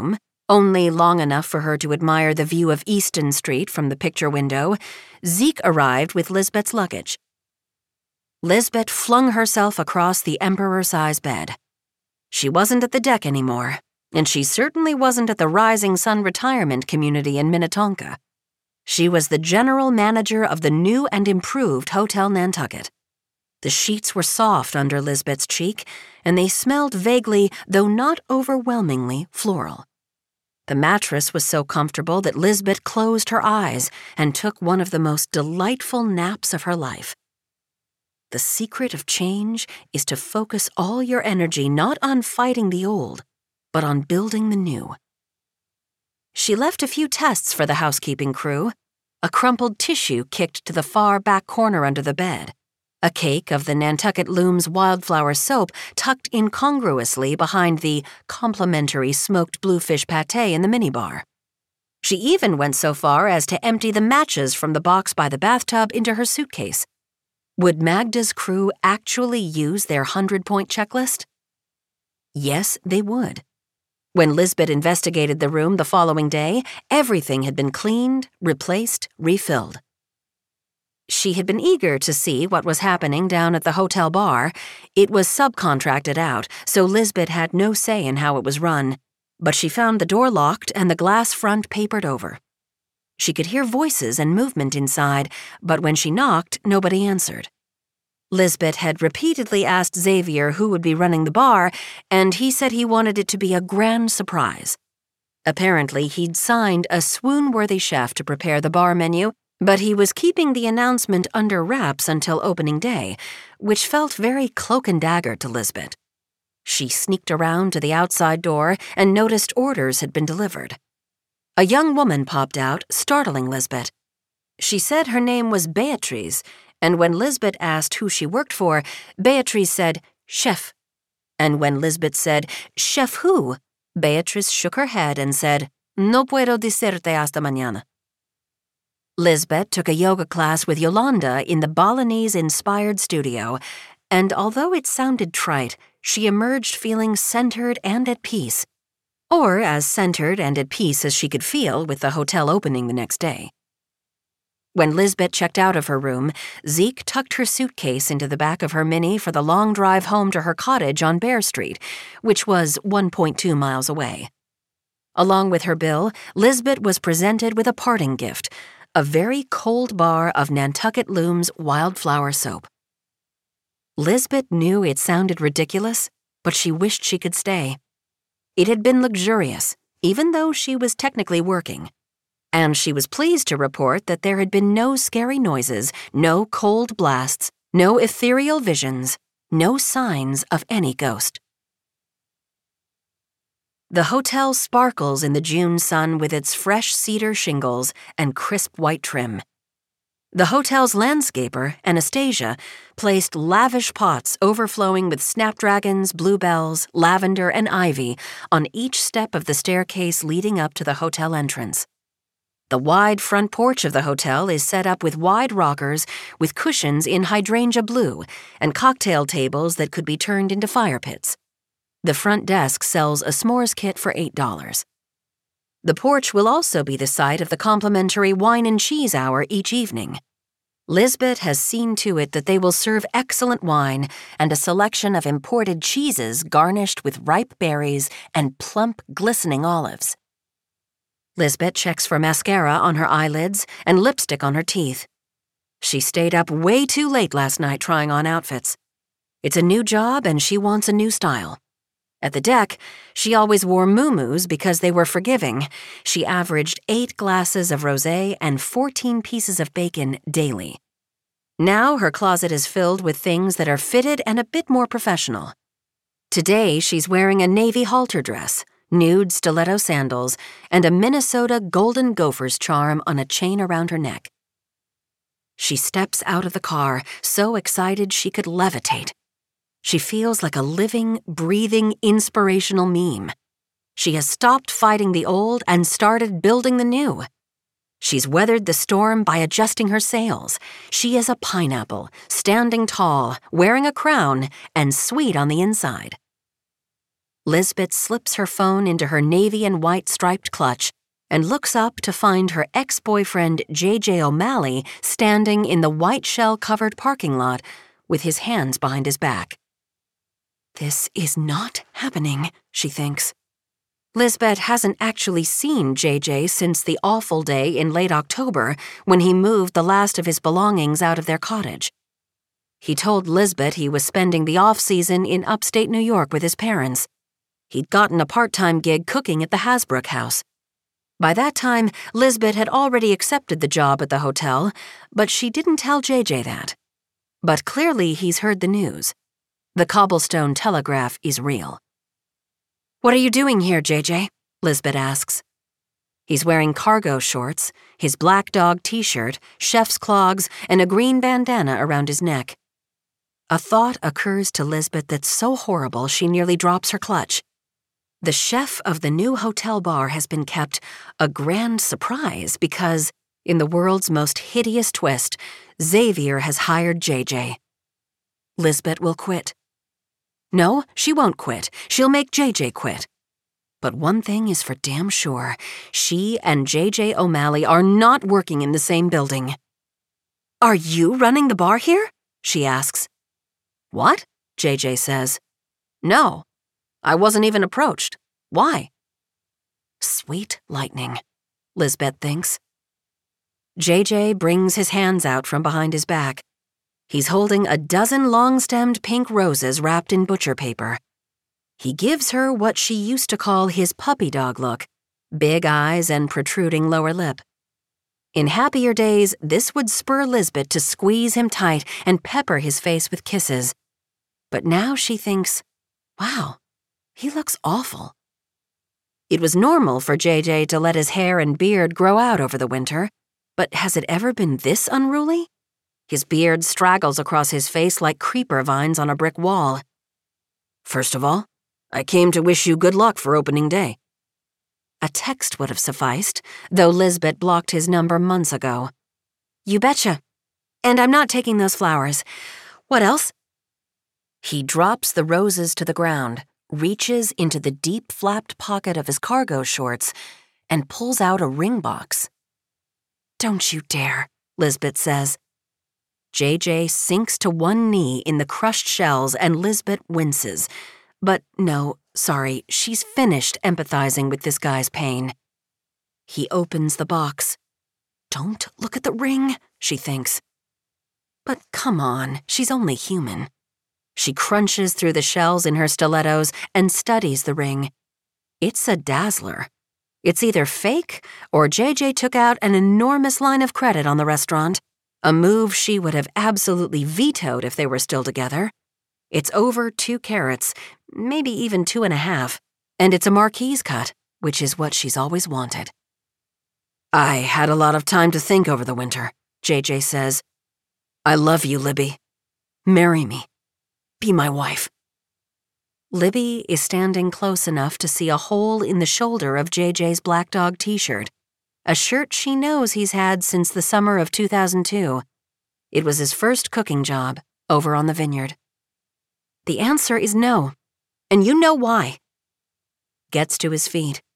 Only long enough for her to admire the view of Easton Street from the picture window, Zeke arrived with Lisbeth's luggage. Lisbeth flung herself across the emperor-size bed. She wasn't at the deck anymore, and she certainly wasn't at the Rising Sun retirement community in Minnetonka. She was the general manager of the new and improved Hotel Nantucket. The sheets were soft under Lisbeth's cheek, and they smelled vaguely, though not overwhelmingly, floral. The mattress was so comfortable that Lisbeth closed her eyes and took one of the most delightful naps of her life. The secret of change is to focus all your energy not on fighting the old, but on building the new. She left a few tests for the housekeeping crew: a crumpled tissue kicked to the far back corner under the bed, a cake of the Nantucket Looms wildflower soap tucked incongruously behind the complimentary smoked bluefish pâté in the minibar. She even went so far as to empty the matches from the box by the bathtub into her suitcase. Would Magda's crew actually use their 100-point checklist? Yes, they would. When Lisbeth investigated the room the following day, everything had been cleaned, replaced, refilled. She had been eager to see what was happening down at the hotel bar. It was subcontracted out, so Lisbeth had no say in how it was run, but she found the door locked and the glass front papered over. She could hear voices and movement inside, but when she knocked, nobody answered. Lisbeth had repeatedly asked Xavier who would be running the bar, and he said he wanted it to be a grand surprise. Apparently, he'd signed a swoon-worthy chef to prepare the bar menu, but he was keeping the announcement under wraps until opening day, which felt very cloak and dagger to Lisbeth. She sneaked around to the outside door and noticed orders had been delivered. A young woman popped out, startling Lisbeth. She said her name was Beatrice, and when Lisbeth asked who she worked for, Beatrice said, "Chef." And when Lisbeth said, "Chef who?" Beatrice shook her head and said, "No puedo decirte hasta mañana." Lisbeth took a yoga class with Yolanda in the Balinese-inspired studio, and although it sounded trite, she emerged feeling centered and at peace. Or as centered and at peace as she could feel with the hotel opening the next day. When Lisbeth checked out of her room, Zeke tucked her suitcase into the back of her Mini for the long drive home to her cottage on Bear Street, which was 1.2 miles away. Along with her bill, Lisbeth was presented with a parting gift, a very cold bar of Nantucket Looms wildflower soap. Lisbeth knew it sounded ridiculous, but she wished she could stay. It had been luxurious, even though she was technically working. And she was pleased to report that there had been no scary noises, no cold blasts, no ethereal visions, no signs of any ghost. The hotel sparkles in the June sun with its fresh cedar shingles and crisp white trim. The hotel's landscaper, Anastasia, placed lavish pots overflowing with snapdragons, bluebells, lavender, and ivy on each step of the staircase leading up to the hotel entrance. The wide front porch of the hotel is set up with wide rockers with cushions in hydrangea blue and cocktail tables that could be turned into fire pits. The front desk sells a s'mores kit for $8. The porch will also be the site of the complimentary wine and cheese hour each evening. Lisbeth has seen to it that they will serve excellent wine and a selection of imported cheeses garnished with ripe berries and plump, glistening olives. Lisbeth checks for mascara on her eyelids and lipstick on her teeth. She stayed up way too late last night trying on outfits. It's a new job and she wants a new style. At the deck, she always wore muumuus because they were forgiving. She averaged 8 glasses of rosé and 14 pieces of bacon daily. Now her closet is filled with things that are fitted and a bit more professional. Today, she's wearing a navy halter dress, nude stiletto sandals, and a Minnesota Golden Gophers charm on a chain around her neck. She steps out of the car, so excited she could levitate. She feels like a living, breathing, inspirational meme. She has stopped fighting the old and started building the new. She's weathered the storm by adjusting her sails. She is a pineapple, standing tall, wearing a crown, and sweet on the inside. Lisbeth slips her phone into her navy and white striped clutch and looks up to find her ex-boyfriend J.J. O'Malley standing in the white shell-covered parking lot with his hands behind his back. This is not happening, she thinks. Lisbeth hasn't actually seen J.J. since the awful day in late October when he moved the last of his belongings out of their cottage. He told Lisbeth he was spending the off-season in upstate New York with his parents. He'd gotten a part-time gig cooking at the Hasbrook House. By that time, Lisbeth had already accepted the job at the hotel, but she didn't tell JJ that. But clearly he's heard the news. The Cobblestone Telegraph is real. "What are you doing here, JJ?" Lisbeth asks. He's wearing cargo shorts, his black dog t-shirt, chef's clogs, and a green bandana around his neck. A thought occurs to Lisbeth that's so horrible she nearly drops her clutch. The chef of the new hotel bar has been kept a grand surprise because, in the world's most hideous twist, Xavier has hired JJ. Lisbeth will quit. No, she won't quit. She'll make JJ quit. But one thing is for damn sure. She and JJ O'Malley are not working in the same building. "Are you running the bar here?" she asks. "What?" JJ says. "No. I wasn't even approached. Why?" Sweet lightning, Lisbeth thinks. JJ brings his hands out from behind his back. He's holding a dozen long-stemmed pink roses wrapped in butcher paper. He gives her what she used to call his puppy dog look, big eyes and protruding lower lip. In happier days, this would spur Lisbeth to squeeze him tight and pepper his face with kisses. But now she thinks, wow, he looks awful. It was normal for JJ to let his hair and beard grow out over the winter, but has it ever been this unruly? His beard straggles across his face like creeper vines on a brick wall. "First of all, I came to wish you good luck for opening day." A text would have sufficed, though Lisbeth blocked his number months ago. "You betcha. And I'm not taking those flowers. What else?" He drops the roses to the ground, reaches into the deep-flapped pocket of his cargo shorts, and pulls out a ring box. "Don't you dare," Lisbeth says. JJ sinks to one knee in the crushed shells and Lisbeth winces. But no, sorry, she's finished empathizing with this guy's pain. He opens the box. Don't look at the ring, she thinks. But come on, she's only human. She crunches through the shells in her stilettos and studies the ring. It's a dazzler. It's either fake or JJ took out an enormous line of credit on the restaurant, a move she would have absolutely vetoed if they were still together. It's over 2 carats, maybe even 2.5, and it's a Marquise cut, which is what she's always wanted. "I had a lot of time to think over the winter," JJ says. "I love you, Libby. Marry me. Be my wife." Libby is standing close enough to see a hole in the shoulder of JJ's black dog t-shirt, a shirt she knows he's had since the summer of 2002. It was his first cooking job, over on the vineyard. The answer is no, and you know why. Gets to his feet.